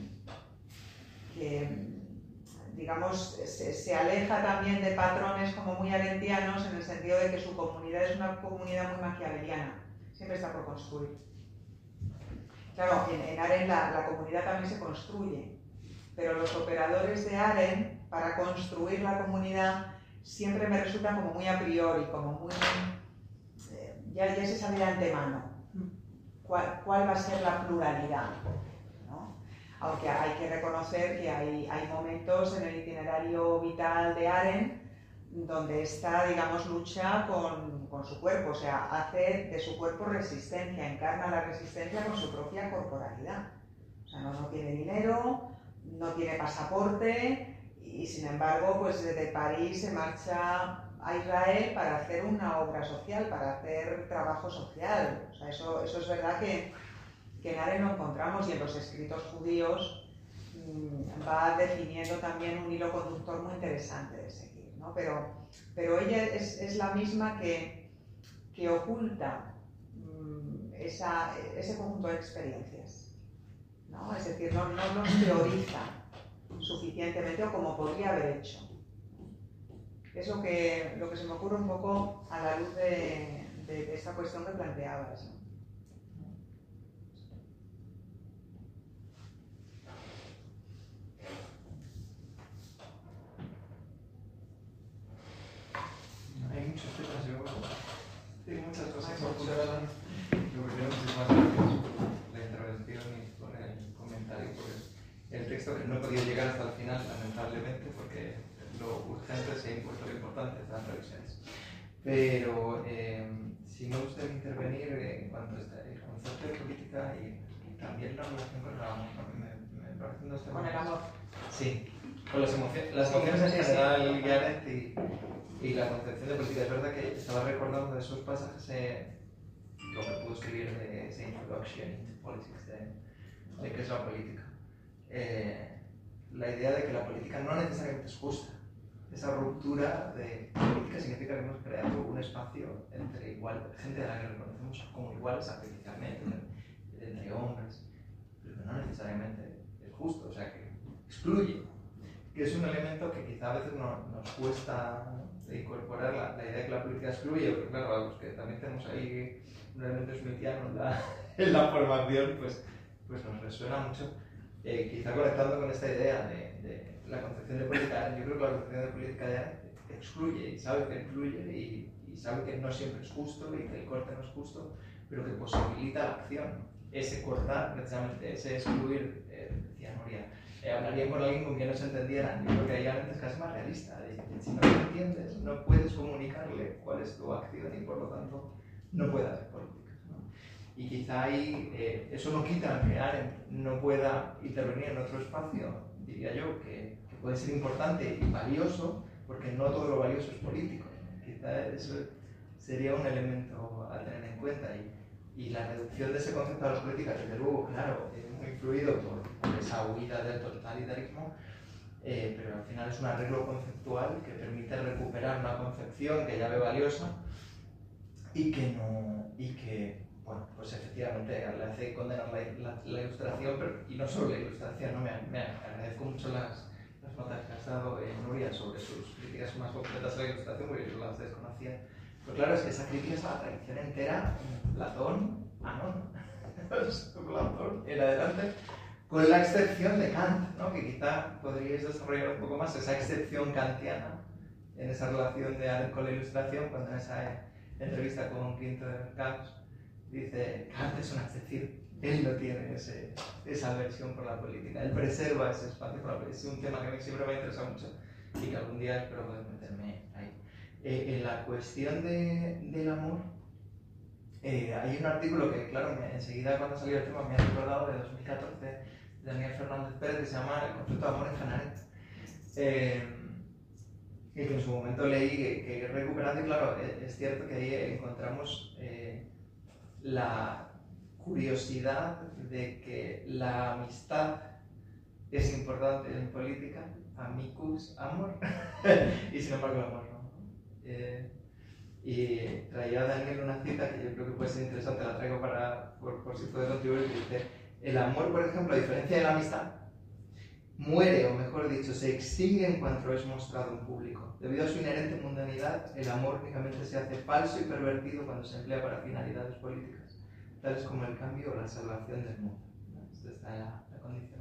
que digamos, se aleja también de patrones como muy arentianos en el sentido de que su comunidad es una comunidad muy maquiaveliana, siempre está por construir. Claro, en Aren la comunidad también se construye, pero los operadores de Aren, para construir la comunidad, siempre me resultan como muy a priori, como muy... ya se sabe de antemano cuál va a ser la pluralidad, ¿no? Aunque hay que reconocer que hay momentos en el itinerario vital de Aren donde esta, digamos, lucha con su cuerpo, o sea, hace de su cuerpo resistencia, encarna la resistencia con su propia corporalidad. O sea, no tiene dinero, no tiene pasaporte y sin embargo pues desde París se marcha a Israel para hacer una obra social, para hacer trabajo social. O sea, eso es verdad que que en Arendt lo encontramos y en los escritos judíos va definiendo también un hilo conductor muy interesante de seguir, ¿no? Pero ella es la misma que oculta ese conjunto de experiencias, ¿no? Es decir, no los teoriza suficientemente o como podría haber hecho. Es lo que se me ocurre un poco a la luz de esta cuestión que planteabas, ¿no? Hay muchos temas, yo tengo muchas cosas apuntadas. Lo primero, muchísimas gracias por la intervención y por el comentario, por el texto que no he podido llegar hasta el final, lamentablemente, porque lo urgente se ha impuesto lo importante de las revisiones. Pero si me gustaría intervenir en cuanto a el concepto de política y también la relación con el amor, me parecen dos temas. Con el amor. Sí, con las emociones en general, Gareth, y la concepción de política. Es verdad que estaba recordando de esos pasajes lo que pudo escribir de esa Introduction into Politics, de qué es la política. La idea de que la política no necesariamente es justa. Esa ruptura de política significa que hemos creado un espacio entre gente a la que reconocemos como iguales artificialmente, entre hombres, pero que no necesariamente es justo, o sea, que excluye, que es un elemento que quizá a veces nos cuesta incorporar la idea de que la política excluye, porque claro, a los que también tenemos ahí un elemento smithiano en la formación, pues nos resuena mucho. Quizá conectando con esta idea de la concepción de política, yo creo que la concepción de política ya excluye, y sabe que excluye, y sabe que no siempre es justo, y que el corte no es justo, pero que posibilita la acción. Ese cortar, precisamente, ese excluir, decía Nuria, hablaría con alguien con quien no se entendieran. Yo creo que ahí realmente es casi más realista. Si no lo entiendes, no puedes comunicarle cuál es tu acción y por lo tanto no puedes hacer política, ¿no? Y quizá ahí eso no quita que Arendt no pueda intervenir en otro espacio, diría yo, que puede ser importante y valioso, porque no todo lo valioso es político. Quizá eso sería un elemento a tener en cuenta. Y la reducción de ese concepto a las políticas, desde luego, claro, muy influido por esa huida del totalitarismo, pero al final es un arreglo conceptual que permite recuperar una concepción que ya ve valiosa y que bueno, pues efectivamente le hace condenar la ilustración, y no solo la ilustración, ¿no? Me agradezco mucho las notas que has dado, Nuria, sobre sus críticas más concretas a la ilustración, porque yo las desconocía. Pero claro, es que esa crítica es a la tradición entera, Platón, Anón, Platón, en adelante, con la excepción de Kant, ¿no? Que quizá podríais desarrollar un poco más esa excepción kantiana en esa relación de Arendt con la ilustración, cuando en esa entrevista con Quinto de Campos dice, Kant es una excepción, él no tiene esa aversión por la política, él preserva ese espacio por la política. Es un tema que a mí siempre me ha interesado mucho y que algún día espero poder meterme ahí. En la cuestión del amor, hay un artículo que, claro, enseguida cuando salió el tema me ha recordado de 2014, de Daniel Fernández Pérez, que se llama El concepto de amor en Hannah y que en su momento leí, que recuperando, y claro, es cierto que ahí encontramos la curiosidad de que la amistad es importante en política, amicus, amor, y sin embargo el amor no. Y traía a Daniel una cita que yo creo que puede ser interesante, la traigo por si puede contribuir, que dice, el amor, por ejemplo, a diferencia de la amistad, muere, o mejor dicho, se extingue en cuanto es mostrado en público. Debido a su inherente mundanidad, el amor únicamente se hace falso y pervertido cuando se emplea para finalidades políticas, tales como el cambio o la salvación del mundo. Esta está la condición.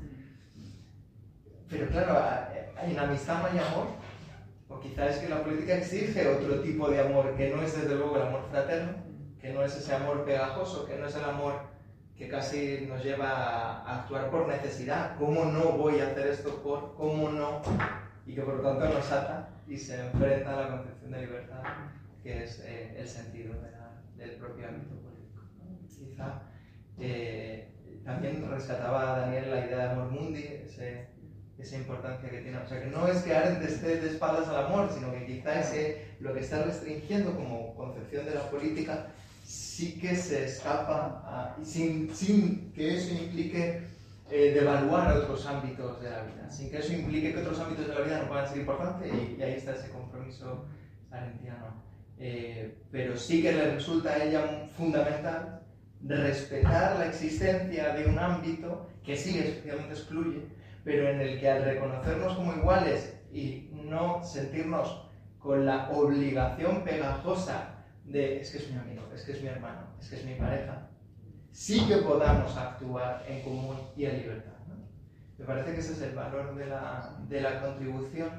Pero claro, en la amistad no hay amor, o quizás es que la política exige otro tipo de amor, que no es desde luego el amor fraterno, que no es ese amor pegajoso, que no es el amor que casi nos lleva a actuar por necesidad. ¿Cómo no voy a hacer esto por? ¿Cómo no? Y que por lo tanto nos ata y se enfrenta a la concepción de libertad, que es el sentido del propio ámbito político, ¿no? Quizá también rescataba Daniel la idea de amor mundi, esa importancia que tiene. O sea, que no es que Arendt esté de espaldas al amor, sino que quizá lo que está restringiendo como concepción de la política sí que se escapa, sin que eso implique devaluar otros ámbitos de la vida, sin que eso implique que otros ámbitos de la vida no puedan ser importantes, y ahí está ese compromiso arendtiano. Pero sí que le resulta a ella fundamental respetar la existencia de un ámbito que sí especialmente excluye, pero en el que al reconocernos como iguales y no sentirnos con la obligación pegajosa de es que es mi amigo, es que es mi hermano, es que es mi pareja, sí que podamos actuar en común y en libertad, ¿no? Me parece que ese es el valor de la contribución,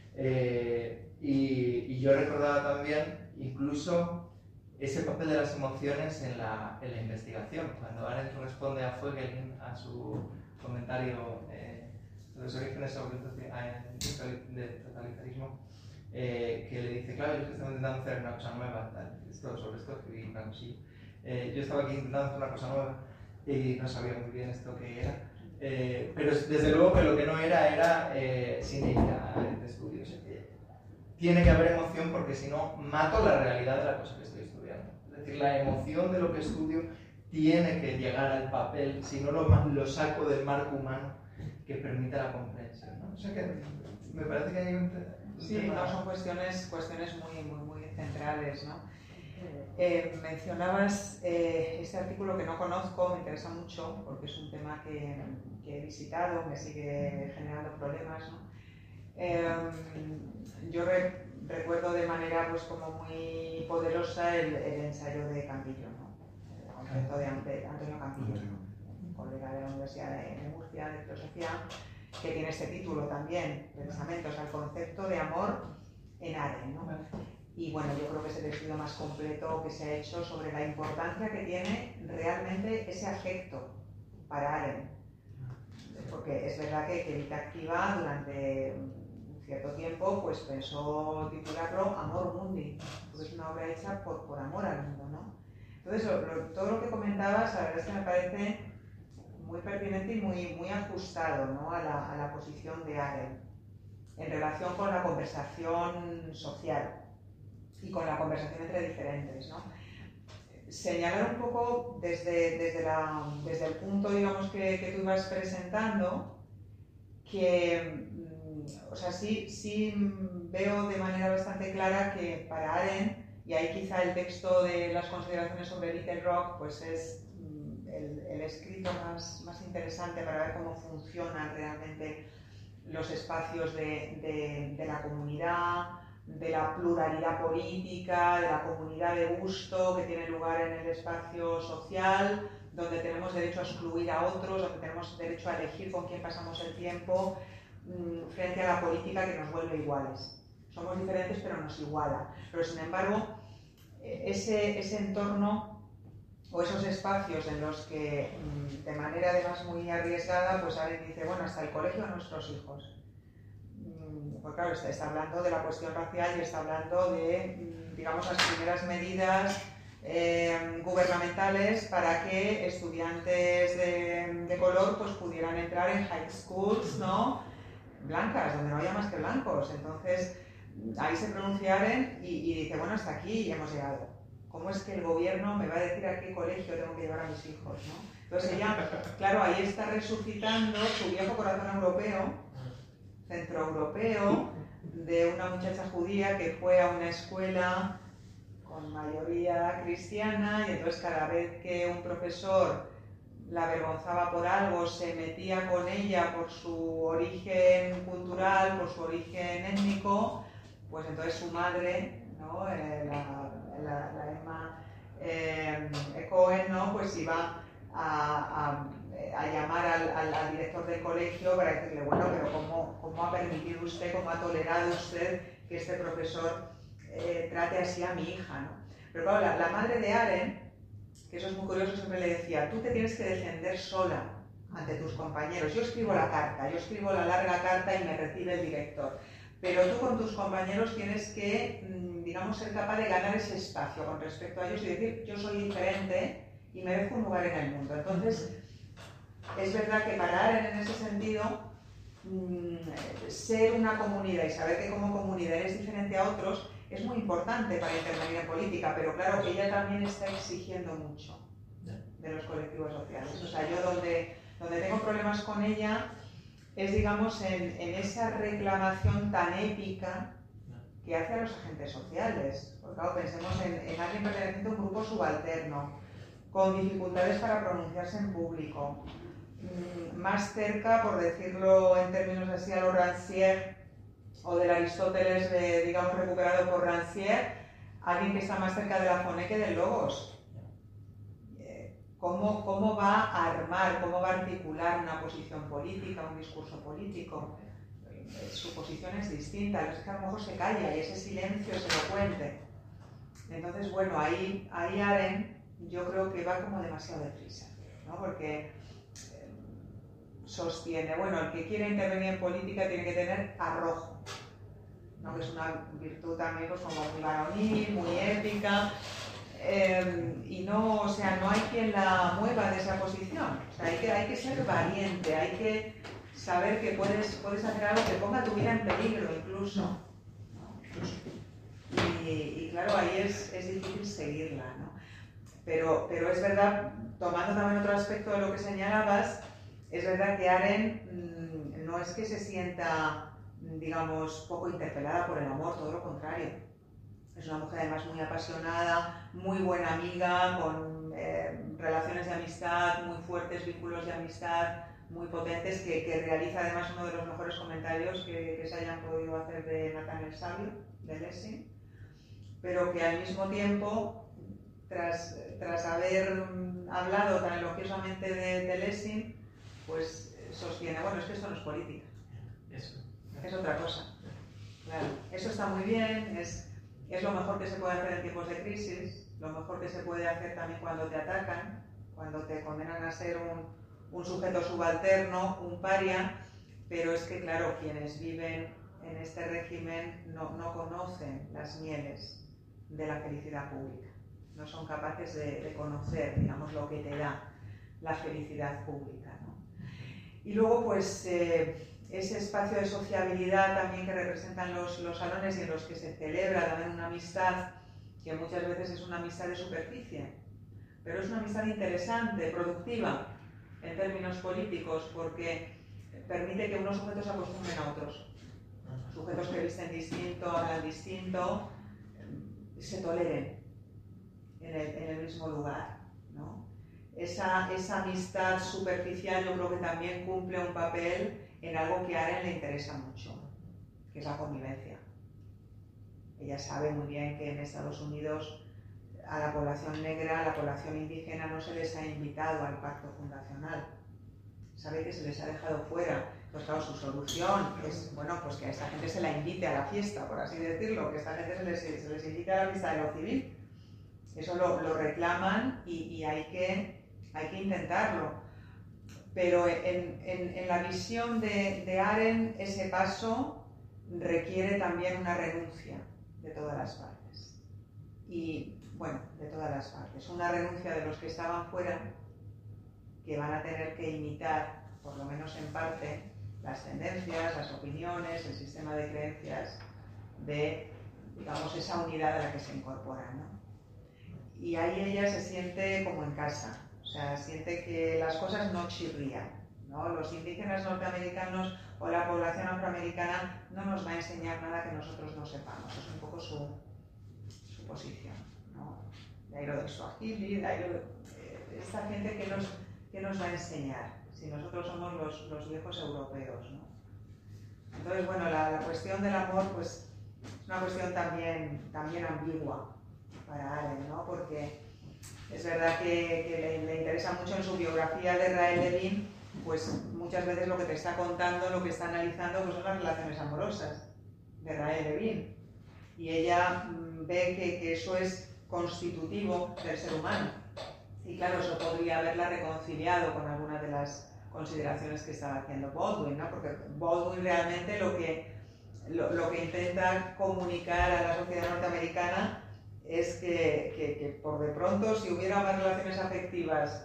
y yo recordaba también incluso ese papel de las emociones en la investigación. Cuando Arendt responde a Voegelin, a su comentario de los orígenes del totalitarismo, que le dice, claro, yo estaba intentando hacer una cosa nueva, sobre esto escribí una cosilla. Yo estaba aquí intentando hacer una cosa nueva y no sabía muy bien esto qué era, pero desde luego que lo que no era sinergia de estudios. Tiene que haber emoción, porque si no mato la realidad de la cosa que estoy estudiando. Es decir, la emoción de lo que estudio tiene que llegar al papel, si no lo saco del marco humano que permita la comprensión, ¿no? O sea que me parece que hay un sí, no, son cuestiones muy centrales, ¿no? Mencionabas este artículo que no conozco, me interesa mucho porque es un tema que he visitado, me sigue generando problemas, ¿no? Yo recuerdo de manera pues como muy poderosa el ensayo de Campillo, ¿no? El concepto de Antonio Campillo, un colega de la Universidad de Murcia de filosofía, que tiene este título también, precisamente, o sea, el concepto de amor en Arendt, ¿no? Y bueno, yo creo que es el estudio más completo que se ha hecho sobre la importancia que tiene realmente ese afecto para Arendt. Porque es verdad que Vita Activa durante cierto tiempo pues pensó titularlo Amor Mundi, porque es una obra hecha por amor al mundo, ¿no? Entonces, todo lo que comentabas, la verdad es que me parece muy pertinente y muy ajustado, ¿no? a la posición de Arendt en relación con la conversación social y con la conversación entre diferentes, ¿no? Señalar un poco desde el punto, digamos, que tú ibas presentando, que o sea, sí veo de manera bastante clara que para Arendt, y ahí quizá el texto de las consideraciones sobre Little Rock pues es el escrito más interesante para ver cómo funcionan realmente los espacios de la comunidad, de la pluralidad política, de la comunidad de gusto que tiene lugar en el espacio social, donde tenemos derecho a excluir a otros, donde tenemos derecho a elegir con quién pasamos el tiempo, frente a la política que nos vuelve iguales. Somos diferentes pero nos iguala. Pero sin embargo, ese entorno o esos espacios en los que de manera además muy arriesgada, pues Arendt dice, bueno, hasta el colegio de nuestros hijos. Pues claro, está hablando de la cuestión racial y está hablando de, digamos, las primeras medidas gubernamentales para que estudiantes de color pues pudieran entrar en high schools, ¿no? Blancas, donde no había más que blancos. Entonces, ahí se pronuncia Arendt y dice, bueno, hasta aquí hemos llegado. ¿Cómo es que el gobierno me va a decir a qué colegio tengo que llevar a mis hijos, ¿no? Entonces ella, claro, ahí está resucitando su viejo corazón europeo, centroeuropeo, de una muchacha judía que fue a una escuela con mayoría cristiana y entonces cada vez que un profesor la avergonzaba por algo, se metía con ella por su origen cultural, por su origen étnico, pues entonces su madre, ¿no? la Emma Cohen, ¿no? Pues iba a llamar al director del colegio para decirle, bueno, pero ¿cómo ha permitido usted, cómo ha tolerado usted que este profesor trate así a mi hija, ¿no? Pero claro, la madre de Arendt, que eso es muy curioso, siempre le decía, tú te tienes que defender sola ante tus compañeros. Yo escribo la carta, yo escribo la larga carta y me recibe el director. Pero tú con tus compañeros tienes que, digamos, ser capaz de ganar ese espacio con respecto a ellos y decir, yo soy diferente y merezco un lugar en el mundo. Entonces, es verdad que para Arendt en ese sentido, ser una comunidad y saber que como comunidad eres diferente a otros, es muy importante para intervenir en política, pero claro, ella también está exigiendo mucho de los colectivos sociales. O sea, yo donde tengo problemas con ella es, digamos, en esa reclamación tan épica que hace a los agentes sociales. Porque claro, pensemos en alguien perteneciente a un grupo subalterno, con dificultades para pronunciarse en público, más cerca, por decirlo en términos así, a lo Rancière o del Aristóteles, digamos, recuperado por Rancière, alguien que está más cerca de la Foné que del Logos. ¿Cómo va a armar, cómo va a articular una posición política, un discurso político? Su posición es distinta, es que a lo mejor se calla y ese silencio es elocuente. Entonces, bueno, ahí Arendt yo creo que va como demasiado deprisa, ¿no? Porque sostiene, bueno, el que quiere intervenir en política tiene que tener arrojo, ¿no? Que es una virtud también pues, como muy varonil, muy épica, y no, o sea, no hay quien la mueva de esa posición. O sea, hay que ser valiente, hay que saber que puedes hacer algo que ponga tu vida en peligro incluso, ¿no? Y claro, ahí es difícil seguirla, ¿no? Pero es verdad, tomando también otro aspecto de lo que señalabas, es verdad que Arendt no es que se sienta, digamos, poco interpelada por el amor, todo lo contrario. Es una mujer además muy apasionada, muy buena amiga, con relaciones de amistad, muy fuertes vínculos de amistad, muy potentes, que realiza además uno de los mejores comentarios que se hayan podido hacer de Nathan el Sabio, de Lessing, pero que al mismo tiempo, tras haber hablado tan elogiosamente de Lessing, pues sostiene, bueno, es que esto no es política, es otra cosa. Claro, eso está muy bien, es lo mejor que se puede hacer en tiempos de crisis, lo mejor que se puede hacer también cuando te atacan, cuando te condenan a ser un sujeto subalterno, un paria, pero es que, claro, quienes viven en este régimen no conocen las mieles de la felicidad pública, no son capaces de conocer, digamos, lo que te da la felicidad pública, ¿no? Y luego, pues, ese espacio de sociabilidad también que representan los salones y en los que se celebra también una amistad, que muchas veces es una amistad de superficie, pero es una amistad interesante, productiva, en términos políticos, porque permite que unos sujetos se acostumbren a otros. Sujetos que visten distinto, hablan distinto, se toleren en el mismo lugar, ¿no? Esa amistad superficial yo creo que también cumple un papel en algo que a Arendt le interesa mucho, que es la convivencia. Ella sabe muy bien que en Estados Unidos a la población negra, a la población indígena no se les ha invitado al pacto fundacional. Sabe que se les ha dejado fuera. Pues claro, su solución es, bueno, pues que a esta gente se la invite a la fiesta, por así decirlo, que a esta gente se les invite a la fiesta de lo civil. Eso lo reclaman y hay que intentarlo. Pero en la visión de Arendt, ese paso requiere también una renuncia de todas las partes. Y, bueno, de todas las partes. Una renuncia de los que estaban fuera, que van a tener que imitar, por lo menos en parte, las tendencias, las opiniones, el sistema de creencias de, digamos, esa unidad a la que se incorpora, ¿no? Y ahí ella se siente como en casa, o sea, siente que las cosas no chirrían, ¿no? Los indígenas norteamericanos o la población afroamericana no nos va a enseñar nada que nosotros no sepamos, es un poco su posición, ¿no? De ahí lo del Swahili, de ahí esta gente que nos va a enseñar, si nosotros somos los viejos europeos, ¿no? Entonces, bueno, la cuestión del amor, pues, es una cuestión también ambigua para Arendt, ¿no? Porque es verdad que le interesa mucho en su biografía de Raël Lévin, pues muchas veces lo que te está contando, lo que está analizando, pues son las relaciones amorosas de Raël Lévin. Y ella ve que eso es constitutivo del ser humano. Y claro, eso podría haberla reconciliado con algunas de las consideraciones que estaba haciendo Baldwin, ¿no? Porque Baldwin realmente lo que intenta comunicar a la sociedad norteamericana es que por de pronto, si hubiera más relaciones afectivas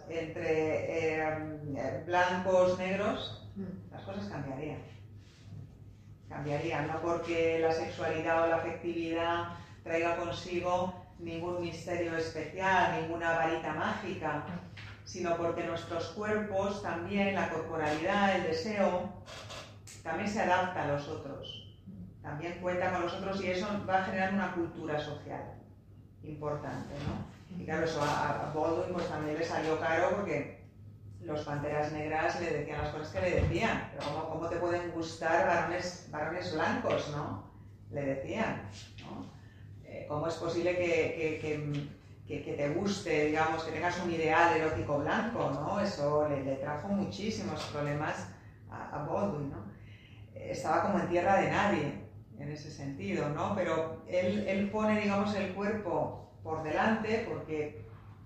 entre blancos, negros, las cosas cambiarían. Cambiarían, no porque la sexualidad o la afectividad traiga consigo ningún misterio especial, ninguna varita mágica, sino porque nuestros cuerpos también, la corporalidad, el deseo, también se adapta a los otros, también cuenta con los otros y eso va a generar una cultura social importante, ¿no? Y claro, eso a Baldwin pues también le salió caro porque los Panteras Negras le decían las cosas que le decían, pero ¿cómo te pueden gustar varones blancos, ¿no? Le decían, ¿no? ¿Cómo es posible que te guste, digamos, que tengas un ideal erótico blanco, ¿no? Eso le trajo muchísimos problemas a Baldwin, ¿no? Estaba como en tierra de nadie en ese sentido, ¿no? Pero él pone, digamos, el cuerpo por delante porque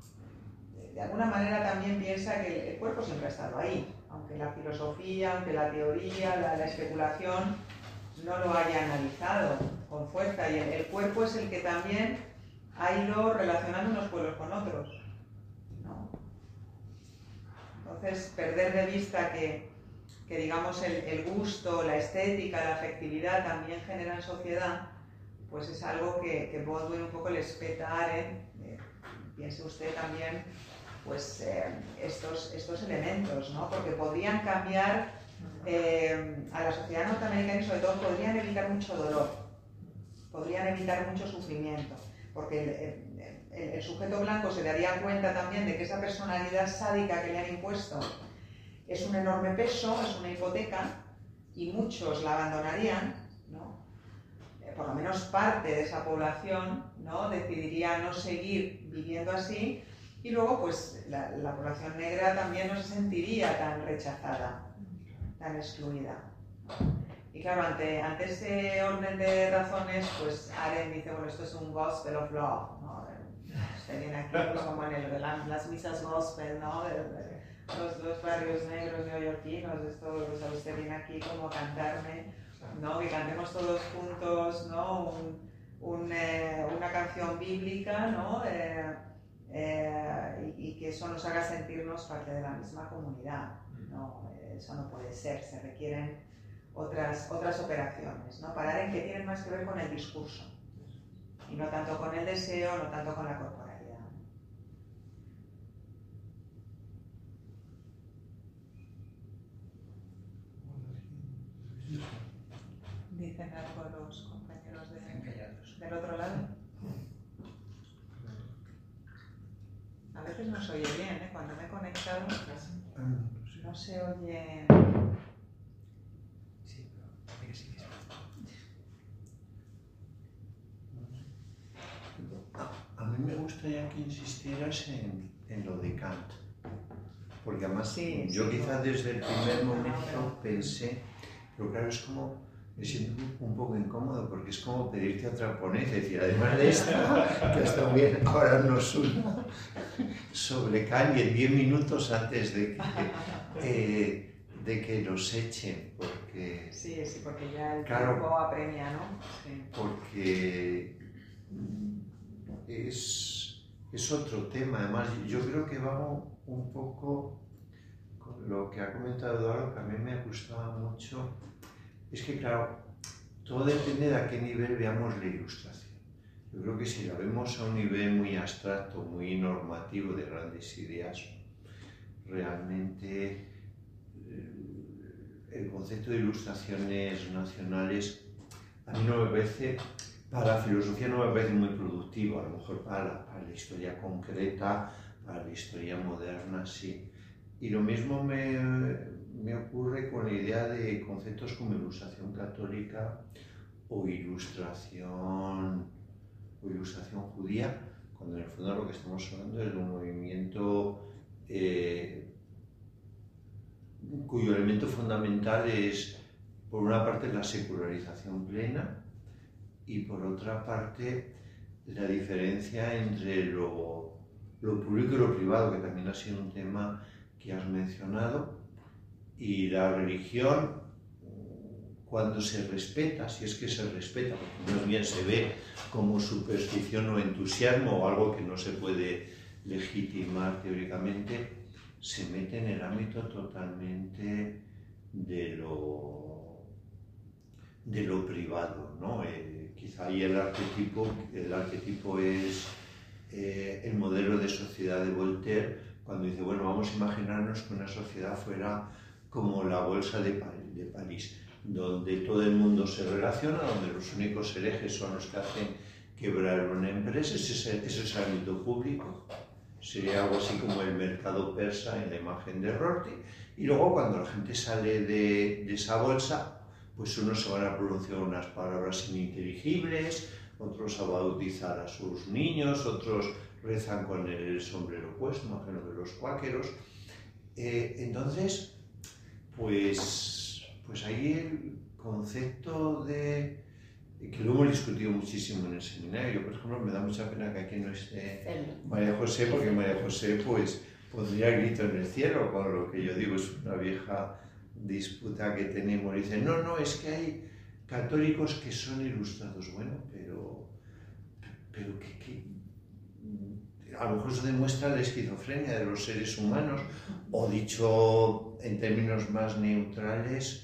de alguna manera también piensa que el cuerpo siempre ha estado ahí, aunque la filosofía, aunque la teoría, la especulación no lo haya analizado con fuerza, y el cuerpo es el que también ha ido relacionando unos pueblos con otros, ¿no? Entonces, perder de vista que digamos el gusto, la estética, la afectividad también generan sociedad, pues es algo que Baldwin un poco les peta a Arendt. Piense usted también pues estos elementos, ¿no? Porque podrían cambiar a la sociedad norteamericana y sobre todo podrían evitar mucho dolor, podrían evitar mucho sufrimiento, porque el sujeto blanco se daría cuenta también de que esa personalidad sádica que le han impuesto es un enorme peso, es una hipoteca y muchos la abandonarían, ¿no? Por lo menos parte de esa población, ¿no? Decidiría no seguir viviendo así. Y luego, pues, la población negra también no se sentiría tan rechazada, tan excluida. Y claro, ante ese orden de razones, pues Arendt dice, bueno, esto es un gospel of love, ¿no? Usted viene aquí pues, como en las misas gospel, ¿no? Los barrios negros neoyorquinos, esto, o sea, usted viene aquí como a cantarme, ¿no? Que cantemos todos juntos, ¿no? Una canción bíblica, ¿no? Y que eso nos haga sentirnos parte de la misma comunidad, ¿no? Eso no puede ser, se requieren otras operaciones, ¿no? Para Arendt que tienen más que ver con el discurso y no tanto con el deseo, no tanto con la corporalidad. ¿Dicen algo los compañeros del otro lado? A veces no se oye bien, ¿eh? Cuando me he conectado no se oye. Sí, pero sí. A mí me gustaría que insistieras en lo de Kant, porque además Sí, yo sí, quizá desde el primer momento pero pensé, pero claro, es como, me siento un poco incómodo porque es como pedirte otra ponencia, es decir, además de esta, que está bien, ahora nos una sobre Kant y en 10 minutos antes de que los echen, porque... Sí, porque ya el Claro. tiempo apremia, ¿no? Sí. Porque es otro tema. Además, yo creo que vamos un poco con lo que ha comentado Eduardo, que a mí me gustaba mucho. Es que, claro, todo depende de a qué nivel veamos la ilustración. Yo creo que si la vemos a un nivel muy abstracto, muy normativo de grandes ideas, realmente el concepto de ilustraciones nacionales a mí no me parece, para la filosofía no me parece muy productivo, a lo mejor para la historia concreta, para la historia moderna, sí. Y lo mismo me ocurre con la idea de conceptos como ilustración católica o ilustración judía, cuando en el fondo lo que estamos hablando es de un movimiento cuyo elemento fundamental es, por una parte, la secularización plena y, por otra parte, la diferencia entre lo público y lo privado, que también ha sido un tema que has mencionado, y la religión, cuando se respeta, si es que se respeta, porque más bien se ve como superstición o entusiasmo o algo que no se puede legitimar teóricamente, se mete en el ámbito totalmente de de lo privado, ¿no? Quizá ahí el arquetipo es el modelo de sociedad de Voltaire, cuando dice, bueno, vamos a imaginarnos que una sociedad fuera como la bolsa de París, donde todo el mundo se relaciona, donde los únicos herejes son los que hacen quebrar una empresa. Ese es el ámbito público. Sería algo así como el mercado persa en la imagen de Rorty. Y luego cuando la gente sale de esa bolsa, pues unos se van a pronunciar unas palabras ininteligibles, otros a bautizar a sus niños, otros rezan con el sombrero puesto, imagino de los cuáqueros. Entonces, pues ahí el concepto de que lo hemos discutido muchísimo en el seminario. Por ejemplo, me da mucha pena que aquí no esté María José, porque María José pues pondría grito en el cielo con lo que yo digo, es una vieja disputa que tenemos. Dice, no, es que hay católicos que son ilustrados. Bueno, pero que a lo mejor eso demuestra la esquizofrenia de los seres humanos, o dicho en términos más neutrales,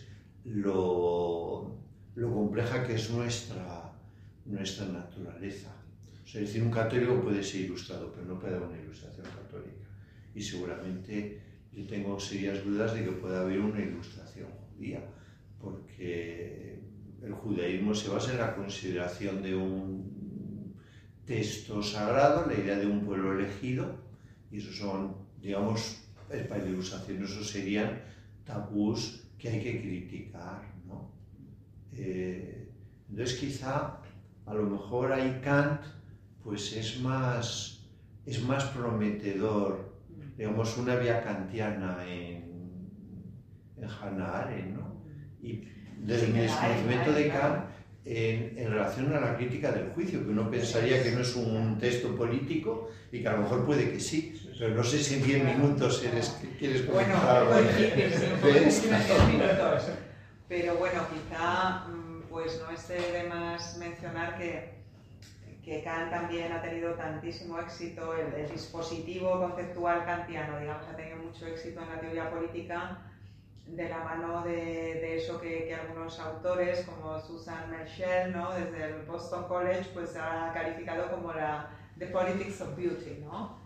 lo compleja que es nuestra naturaleza. O sea, es decir, un católico puede ser ilustrado, pero no puede haber una ilustración católica. Y seguramente yo tengo serias dudas de que pueda haber una ilustración judía, porque el judaísmo se basa en la consideración de un texto sagrado, la idea de un pueblo elegido, y esos son, digamos, para la ilustración, esos serían tabús que hay que criticar, ¿no? Entonces quizá a lo mejor ahí Kant pues es más prometedor, digamos, una vía kantiana en Hannah Arendt, ¿no? Y desde mi desconocimiento de Kant en relación a la crítica del juicio, que uno pensaría que no es un texto político y que a lo mejor puede que sí, pero no sé si en 10 minutos quieres comentar algo. Bueno, sí, en 10 minutos. Pero bueno, quizá pues no esté de más mencionar que Kant también ha tenido tantísimo éxito, el dispositivo conceptual kantiano, digamos, ha tenido mucho éxito en la teoría política de la mano de eso que algunos autores como Susan Merschel, ¿no? Desde el Boston College, pues ha calificado como The Politics of Beauty, ¿no?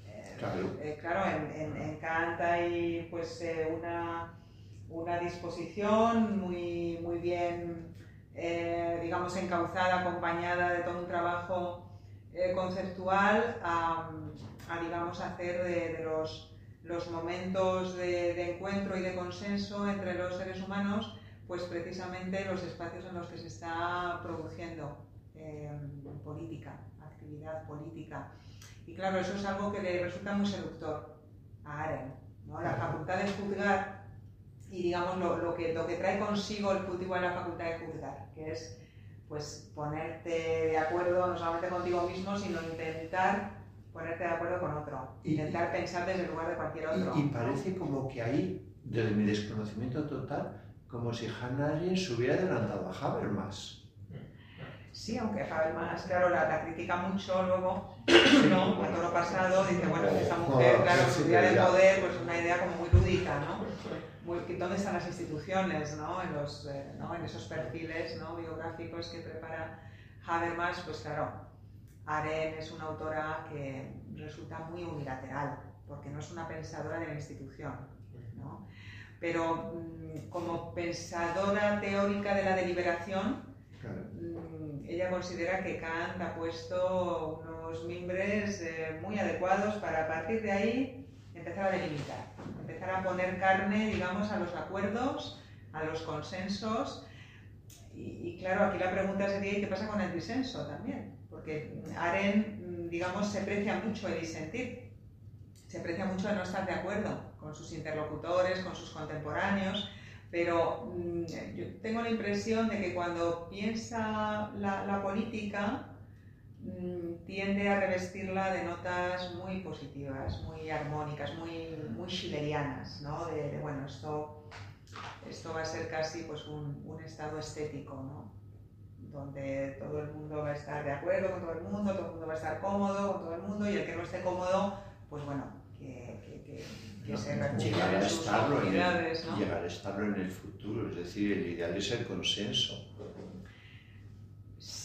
Claro, en Kant hay pues una disposición muy bien, digamos, encauzada, acompañada de todo un trabajo conceptual a digamos, hacer de los momentos de encuentro y de consenso entre los seres humanos, pues precisamente los espacios en los que se está produciendo política, actividad política. Y claro, eso es algo que le resulta muy seductor a Arendt, ¿no? La facultad de juzgar y, digamos, lo que trae consigo el cultivo de la facultad de juzgar, que es pues ponerte de acuerdo no solamente contigo mismo, sino intentar ponerte de acuerdo con otro, intentar pensar desde el lugar de cualquier otro. Y parece como que ahí, desde mi desconocimiento total, como si Hannah Arendt se hubiera adelantado a Habermas. Sí, aunque Habermas, claro, la critica mucho luego, ¿no? A todo lo pasado, dice, bueno, esta mujer, claro, su idea de poder, pues una idea como muy lúdica, ¿no? ¿Dónde están las instituciones, ¿no? En esos perfiles, ¿no? Biográficos que prepara Habermas, pues claro, Arendt es una autora que resulta muy unilateral, porque no es una pensadora de la institución, ¿no? Pero como pensadora teórica de la deliberación, ella considera que Kant ha puesto unos mimbres muy adecuados para, a partir de ahí, empezar a delimitar, empezar a poner carne, digamos, a los acuerdos, a los consensos. Y claro, aquí la pregunta sería, ¿y qué pasa con el disenso también? Porque Arendt, digamos, se precia mucho el disentir, se precia mucho el no estar de acuerdo con sus interlocutores, con sus contemporáneos, pero yo tengo la impresión de que cuando piensa la política, tiende a revestirla de notas muy positivas, muy armónicas, muy schillerianas, ¿no? Bueno, esto va a ser casi pues un estado estético, ¿no? Donde todo el mundo va a estar de acuerdo con todo el mundo va a estar cómodo con todo el mundo, y el que no esté cómodo, pues bueno, que se llegar a sus actividades, ¿no? Llegar a estarlo en el futuro, es decir, el ideal es el consenso.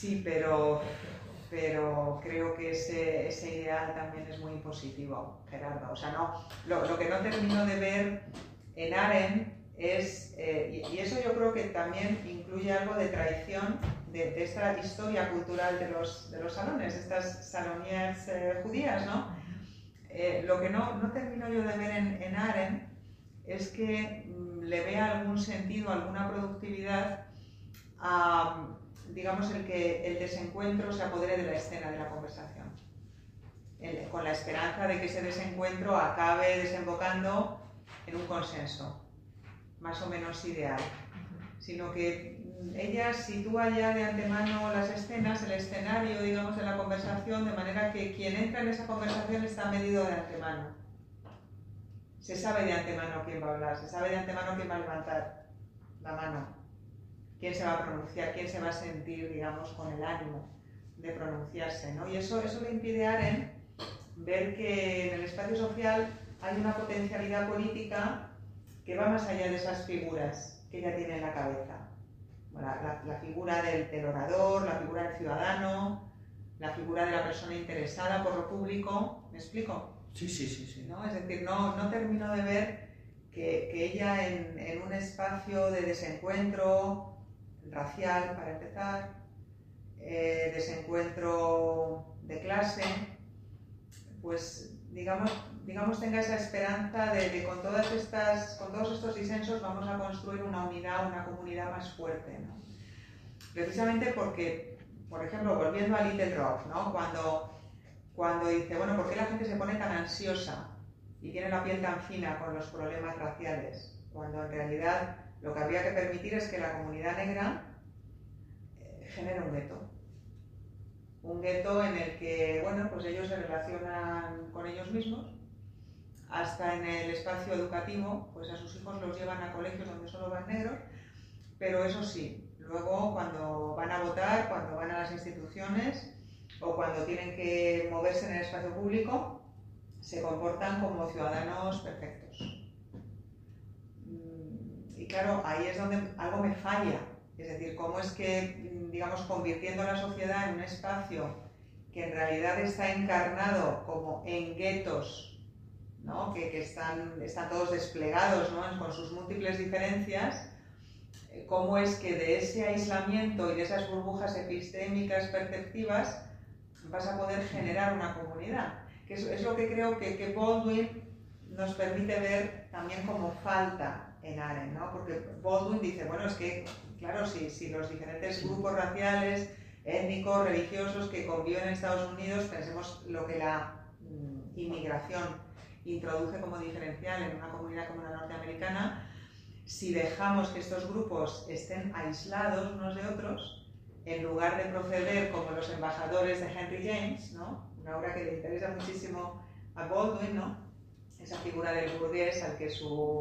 Sí, pero creo que ese ideal también es muy impositivo, Gerardo. O sea, no, lo que no termino de ver en Arendt es, y eso yo creo que también incluye algo de traición de esta historia cultural de los salones, de estas saloniers judías, ¿no? Lo que no termino yo de ver en Arendt es que le vea algún sentido, alguna productividad a, digamos, el que el desencuentro se apodere de la escena de la conversación, con la esperanza de que ese desencuentro acabe desembocando en un consenso más o menos ideal, sino que ella sitúa ya de antemano las escenas, el escenario, digamos, de la conversación, de manera que quien entra en esa conversación está medido de antemano. Se sabe de antemano quién va a hablar, se sabe de antemano quién va a levantar la mano, quién se va a pronunciar, quién se va a sentir, digamos, con el ánimo de pronunciarse, ¿no? Y eso le impide a Arendt ver que en el espacio social hay una potencialidad política que va más allá de esas figuras que ella tiene en la cabeza. La figura del orador, la figura del ciudadano, la figura de la persona interesada por lo público. ¿Me explico? Sí. ¿No? Es decir, no termino de ver que ella en un espacio de desencuentro racial, para empezar, desencuentro de clase, pues digamos tenga esa esperanza de que con todos estos disensos vamos a construir una unidad, una comunidad más fuerte, ¿no? Precisamente porque, por ejemplo, volviendo a Little Rock, ¿no? Cuando dice, bueno, ¿por qué la gente se pone tan ansiosa y tiene la piel tan fina con los problemas raciales? Cuando en realidad lo que habría que permitir es que la comunidad negra genere un gueto. Un gueto en el que, bueno, pues ellos se relacionan con ellos mismos, hasta en el espacio educativo, pues a sus hijos los llevan a colegios donde solo van negros, pero eso sí, luego cuando van a votar, cuando van a las instituciones o cuando tienen que moverse en el espacio público, se comportan como ciudadanos perfectos. Y claro, ahí es donde algo me falla. Es decir, cómo es que, digamos, convirtiendo la sociedad en un espacio que en realidad está encarnado como en guetos, ¿no? que están todos desplegados, ¿no? con sus múltiples diferencias, cómo es que de ese aislamiento y de esas burbujas epistémicas perceptivas vas a poder generar una comunidad. Que es lo que creo que Baldwin nos permite ver también como falta en Arendt, ¿no? Porque Baldwin dice, bueno, es que, claro, si los diferentes grupos raciales, étnicos, religiosos que conviven en Estados Unidos, pensemos lo que la inmigración introduce como diferencial en una comunidad como la norteamericana, si dejamos que estos grupos estén aislados unos de otros, en lugar de proceder como los embajadores de Henry James, ¿no? Una obra que le interesa muchísimo a Baldwin, ¿no? Esa figura del burgués al que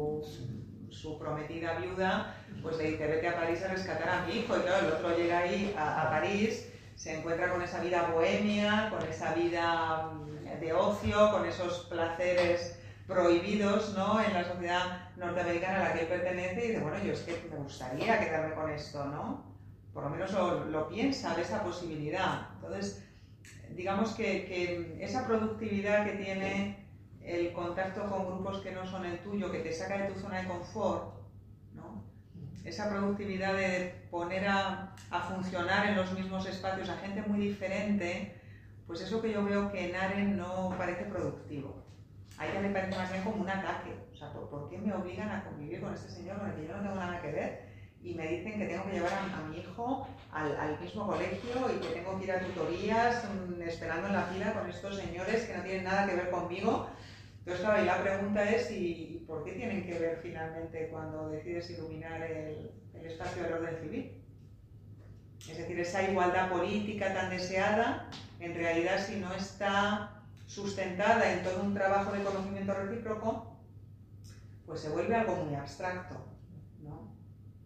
su prometida viuda pues le dice, vete a París a rescatar a mi hijo, y claro, el otro llega ahí a París, se encuentra con esa vida bohemia, con esa vida de ocio, con esos placeres prohibidos, ¿no? En la sociedad norteamericana a la que él pertenece, y dice, bueno, yo es que me gustaría quedarme con esto, ¿no? Por lo menos lo piensa, de esa posibilidad. Entonces, digamos que esa productividad que tiene el contacto con grupos que no son el tuyo, que te saca de tu zona de confort, ¿no? Esa productividad de poner a funcionar en los mismos espacios a gente muy diferente, pues eso que yo veo que en Arendt no parece productivo. A ella le parece más bien como un ataque. O sea, ¿por qué me obligan a convivir con este señor con el que yo no tengo nada que ver? Y me dicen que tengo que llevar a mi hijo al mismo colegio y que tengo que ir a tutorías esperando en la fila con estos señores que no tienen nada que ver conmigo. Entonces, claro, y la pregunta es, ¿y por qué tienen que ver finalmente cuando decides iluminar el espacio del orden civil? Es decir, esa igualdad política tan deseada, en realidad, si no está sustentada en todo un trabajo de conocimiento recíproco, pues se vuelve algo muy abstracto, ¿no?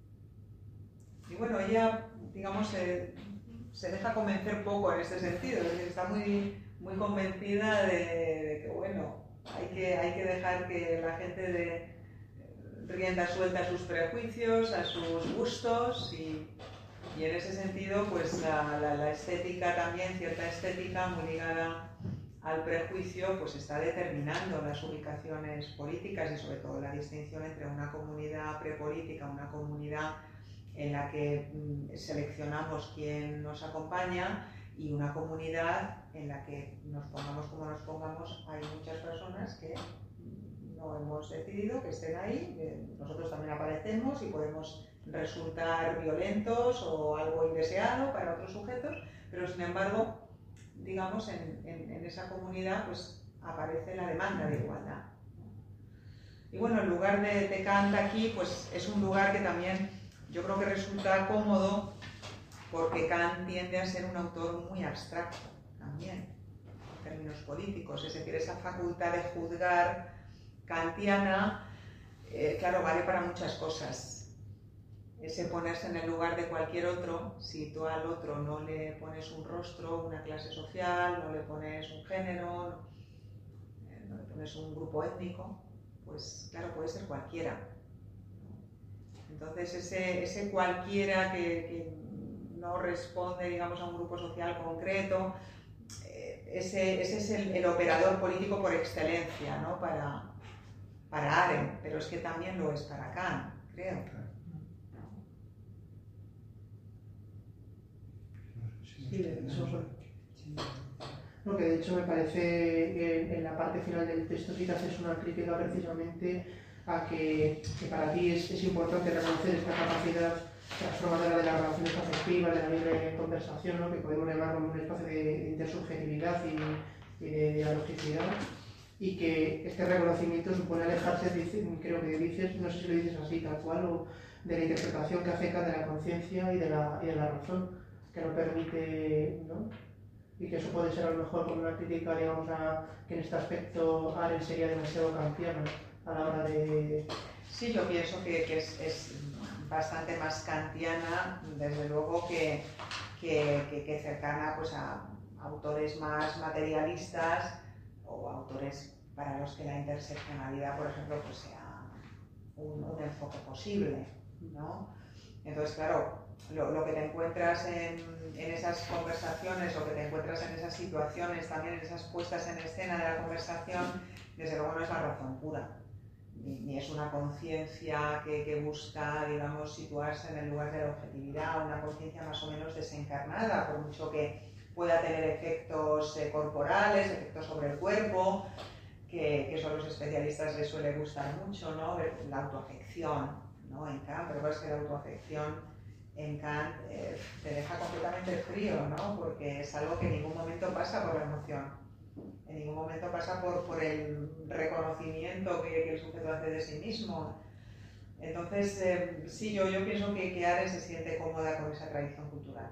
Y bueno, ella, digamos, se deja convencer poco en este sentido, es decir, está muy convencida de que, bueno, hay que dejar que la gente dé rienda suelta a sus prejuicios, a sus gustos, y Y en ese sentido, pues la estética también, cierta estética muy ligada al prejuicio, pues está determinando las ubicaciones políticas y sobre todo la distinción entre una comunidad prepolítica, una comunidad en la que seleccionamos quién nos acompaña, y una comunidad en la que nos pongamos como nos pongamos, hay muchas personas que no hemos decidido que estén ahí, nosotros también aparecemos y podemos resultar violentos o algo indeseado para otros sujetos, pero sin embargo, digamos, en esa comunidad pues aparece la demanda de igualdad. Y bueno, el lugar de Kant aquí pues es un lugar que también yo creo que resulta cómodo, porque Kant tiende a ser un autor muy abstracto también, en términos políticos, es decir, esa facultad de juzgar kantiana, claro, vale para muchas cosas. Ese ponerse en el lugar de cualquier otro, si tú al otro no le pones un rostro, una clase social, no le pones un género, no le pones un grupo étnico, pues claro, puede ser cualquiera. Entonces ese cualquiera que no responde, digamos, a un grupo social concreto, ese es el operador político por excelencia, ¿no? Para Arendt, pero es que también lo es para Kant, creo. Sí, no, que de hecho me parece que en la parte final del texto sí que haces una crítica precisamente a que para ti es importante reconocer esta capacidad transformadora de las relaciones afectivas, de la libre conversación, ¿no? Que podemos llamar como un espacio de intersubjetividad y de dialogicidad, y que este reconocimiento supone alejarse, creo que dices, no sé si lo dices así tal cual, o de la interpretación que hace Kant de la conciencia y de la razón, que no permite, ¿no? Y que eso puede ser a lo mejor como una crítica, digamos, que en este aspecto Arendt sería demasiado kantiana a la hora de... Sí, yo pienso que es bastante más kantiana, desde luego, que cercana pues, a autores más materialistas o autores para los que la interseccionalidad, por ejemplo, pues sea un enfoque posible, ¿no? Entonces, claro, lo que te encuentras en esas conversaciones, lo que te encuentras en esas situaciones, también en esas puestas en escena de la conversación, desde luego no es la razón pura, ni es una conciencia que busca, digamos, situarse en el lugar de la objetividad, una conciencia más o menos desencarnada, por mucho que pueda tener efectos corporales, efectos sobre el cuerpo, que eso a los especialistas les suele gustar mucho, ¿no? La autoafección, ¿no? En Kant, pero es que la autoafección en Kant te deja completamente frío, ¿no? Porque es algo que en ningún momento pasa por la emoción, en ningún momento pasa por el reconocimiento que el sujeto hace de sí mismo. Entonces, sí, yo pienso que Arendt se siente cómoda con esa tradición cultural.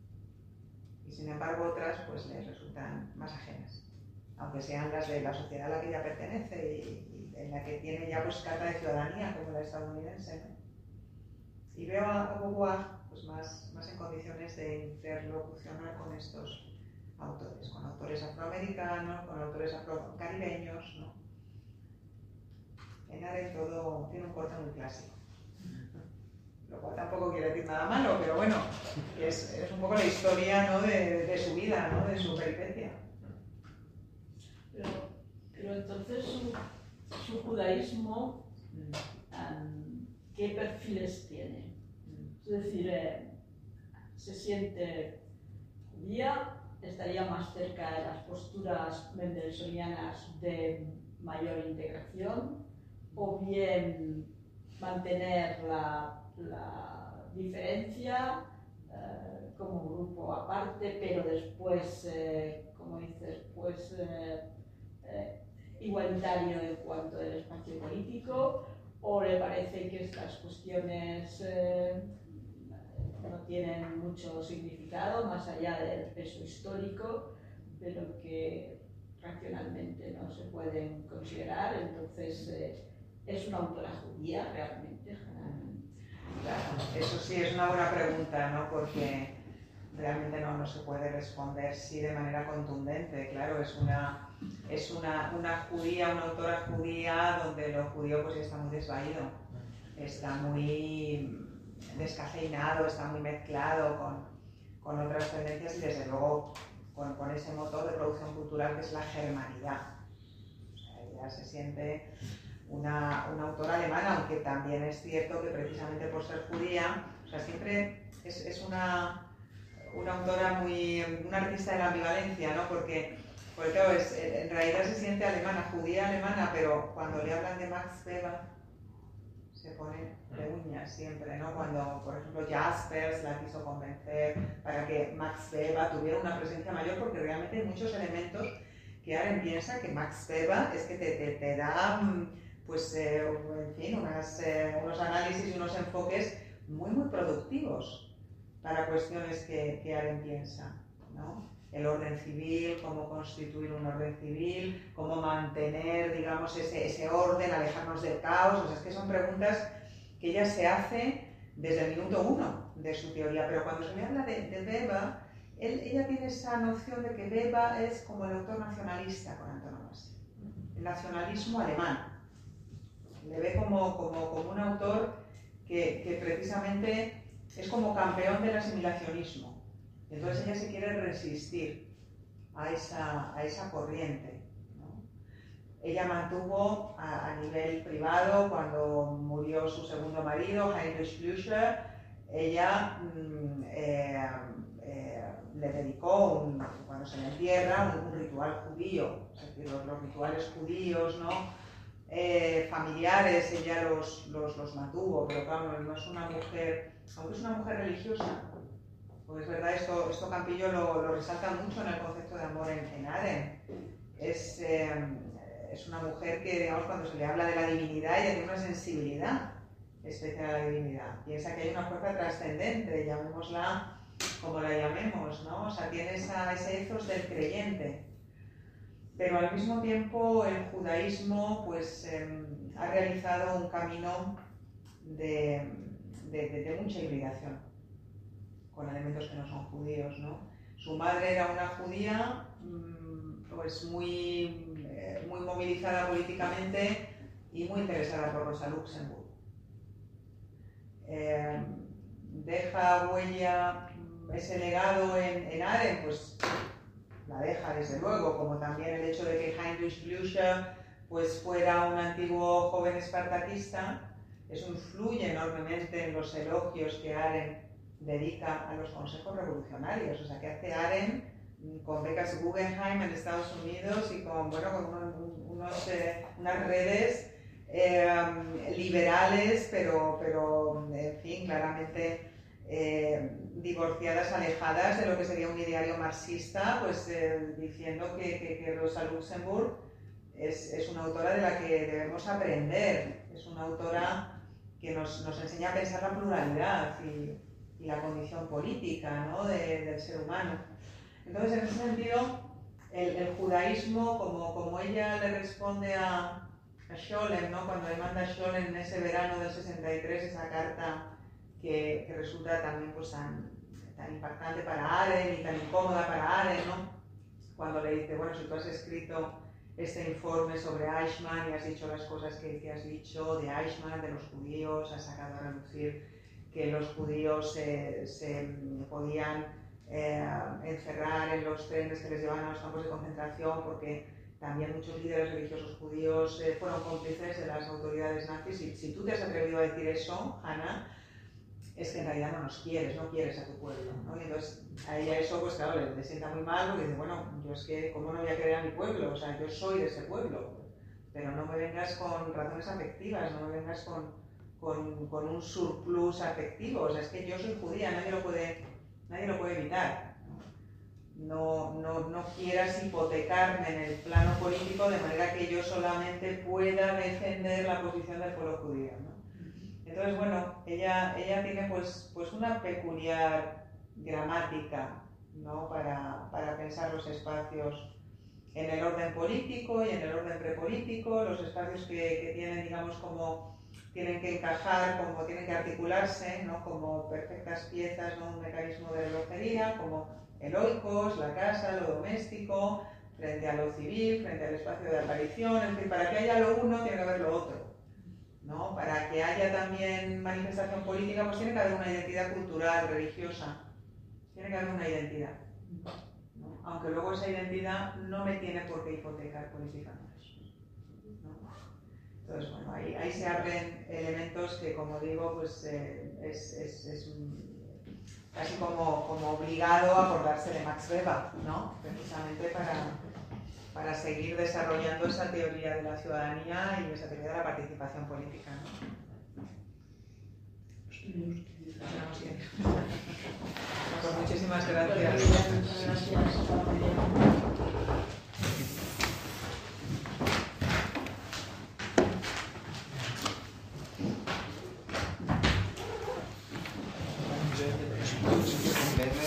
Y sin embargo otras pues les resultan más ajenas, aunque sean las de la sociedad a la que ella pertenece y en la que tiene ya pues carta de ciudadanía como la estadounidense, ¿no? Y veo a Beauvoir pues más en condiciones de interlocucionar con estos autores, con autores afroamericanos, con autores afrocaribeños, ¿no? En Arendt todo tiene un corte muy clásico, lo cual tampoco quiere decir nada malo, pero bueno, es un poco la historia, ¿no? de su vida, ¿no? De su peripecia. Pero entonces su judaísmo, ¿qué perfiles tiene? Es decir, se siente judía, estaría más cerca de las posturas mendelssohnianas de mayor integración, o bien mantener la diferencia como un grupo aparte, pero después, como dices, pues igualitario en cuanto al espacio político, o le parece que estas cuestiones no tienen mucho significado más allá del peso histórico, pero que racionalmente no se pueden considerar. Entonces, ¿es una autora judía realmente? Claro, eso sí es una buena pregunta, ¿no? Porque realmente no se puede responder sí de manera contundente. Claro, es una judía, una autora judía donde lo judío pues está muy desvaído, está muy descafeinado, está muy mezclado con otras tendencias y desde luego con ese motor de producción cultural que es la germanidad. O sea, ella se siente una autora alemana, aunque también es cierto que precisamente por ser judía, o sea, siempre es una autora una artista de la ambivalencia, ¿no? Porque claro, en realidad se siente alemana, judía alemana, pero cuando le hablan de Max Weber se pone de uñas siempre, ¿no? Cuando, por ejemplo, Jaspers la quiso convencer para que Max Weber tuviera una presencia mayor, porque realmente hay muchos elementos que Arendt piensa que Max Weber es que te da, pues, en fin, unos análisis y unos enfoques muy productivos para cuestiones que Arendt piensa, ¿no? El orden civil, cómo constituir un orden civil, cómo mantener, digamos, ese orden, alejarnos del caos. O sea, es que son preguntas que ella se hace desde el minuto 1 de su teoría. Pero cuando se le habla de Weber, ella tiene esa noción de que Weber es como el autor nacionalista con antonomasia. El nacionalismo alemán. Le ve como un autor que precisamente es como campeón del asimilacionismo. Entonces ella se quiere resistir a esa corriente, ¿no? Ella mantuvo a nivel privado, cuando murió su segundo marido, Heinrich Blücher, ella le dedicó, cuando se le entierra, un ritual judío, es decir, los rituales judíos, ¿no? Familiares, ella los mantuvo, pero claro, no es una mujer, aunque es una mujer religiosa. Pues es verdad, esto Campillo lo resalta mucho en el concepto de amor en Arendt. Es una mujer que, digamos, cuando se le habla de la divinidad, ella tiene una sensibilidad especial a la divinidad. Piensa que hay una fuerza trascendente, llamémosla como la llamemos, ¿no? O sea, tiene ese ethos del creyente. Pero al mismo tiempo el judaísmo, pues, ha realizado un camino de mucha hibridación con elementos que no son judíos, ¿no? Su madre era una judía, pues muy movilizada políticamente y muy interesada por Rosa Luxemburg. Deja huella ese legado en Arendt, pues la deja desde luego, como también el hecho de que Heinrich Blücher pues fuera un antiguo joven espartaquista. Eso influye enormemente en los elogios que Arendt dedica a los consejos revolucionarios. O sea, que hace Arendt con becas Guggenheim en Estados Unidos y con unas redes liberales, pero en fin, claramente divorciadas, alejadas de lo que sería un ideario marxista, pues diciendo que Rosa Luxemburg es una autora de la que debemos aprender, es una autora que nos enseña a pensar la pluralidad y la condición política, ¿no? del ser humano. Entonces, en ese sentido, el judaísmo, como ella le responde a Scholem, ¿no? Cuando le manda a Scholem en ese verano del 63 esa carta que resulta también, pues, tan impactante para Arendt y tan incómoda para Arendt, ¿no? Cuando le dice, bueno, si tú has escrito este informe sobre Eichmann y has dicho las cosas que has dicho de Eichmann, de los judíos, has sacado a relucir que los judíos se podían encerrar en los trenes que les llevaban a los campos de concentración, porque también muchos líderes religiosos judíos fueron cómplices de las autoridades nazis. Y si tú te has atrevido a decir eso, Hannah, es que en realidad no nos quieres, no quieres a tu pueblo, ¿no? Y entonces a ella eso, pues claro, le sienta muy mal, porque dice, bueno, yo es que, ¿cómo no voy a querer a mi pueblo? O sea, yo soy de ese pueblo, pero no me vengas con razones afectivas, no me vengas con un surplus afectivo. O sea, es que yo soy judía, nadie lo puede evitar. No quieras hipotecarme en el plano político de manera que yo solamente pueda defender la posición del pueblo judío, ¿no? Entonces, bueno, ella tiene pues una peculiar gramática, ¿no? para pensar los espacios en el orden político y en el orden prepolítico, los espacios que tienen, digamos, como tienen que encajar, como tienen que articularse, ¿no? Como perfectas piezas, ¿no? Un mecanismo de relojería, como el oikos, la casa, lo doméstico, frente a lo civil, frente al espacio de aparición. Es decir, para que haya lo uno tiene que haber lo otro. ¿no? Para que haya también manifestación política, pues tiene que haber una identidad cultural, religiosa. Tiene que haber una identidad, ¿no? Aunque luego esa identidad no me tiene por qué hipotecar políticamente, ¿no? Entonces, bueno, ahí se abren elementos que, como digo, pues es casi como obligado a acordarse de Max Weber, ¿no? Precisamente para seguir desarrollando esa teoría de la ciudadanía y esa teoría de la participación política, ¿no? Pues muchísimas gracias. Muchas gracias. Ver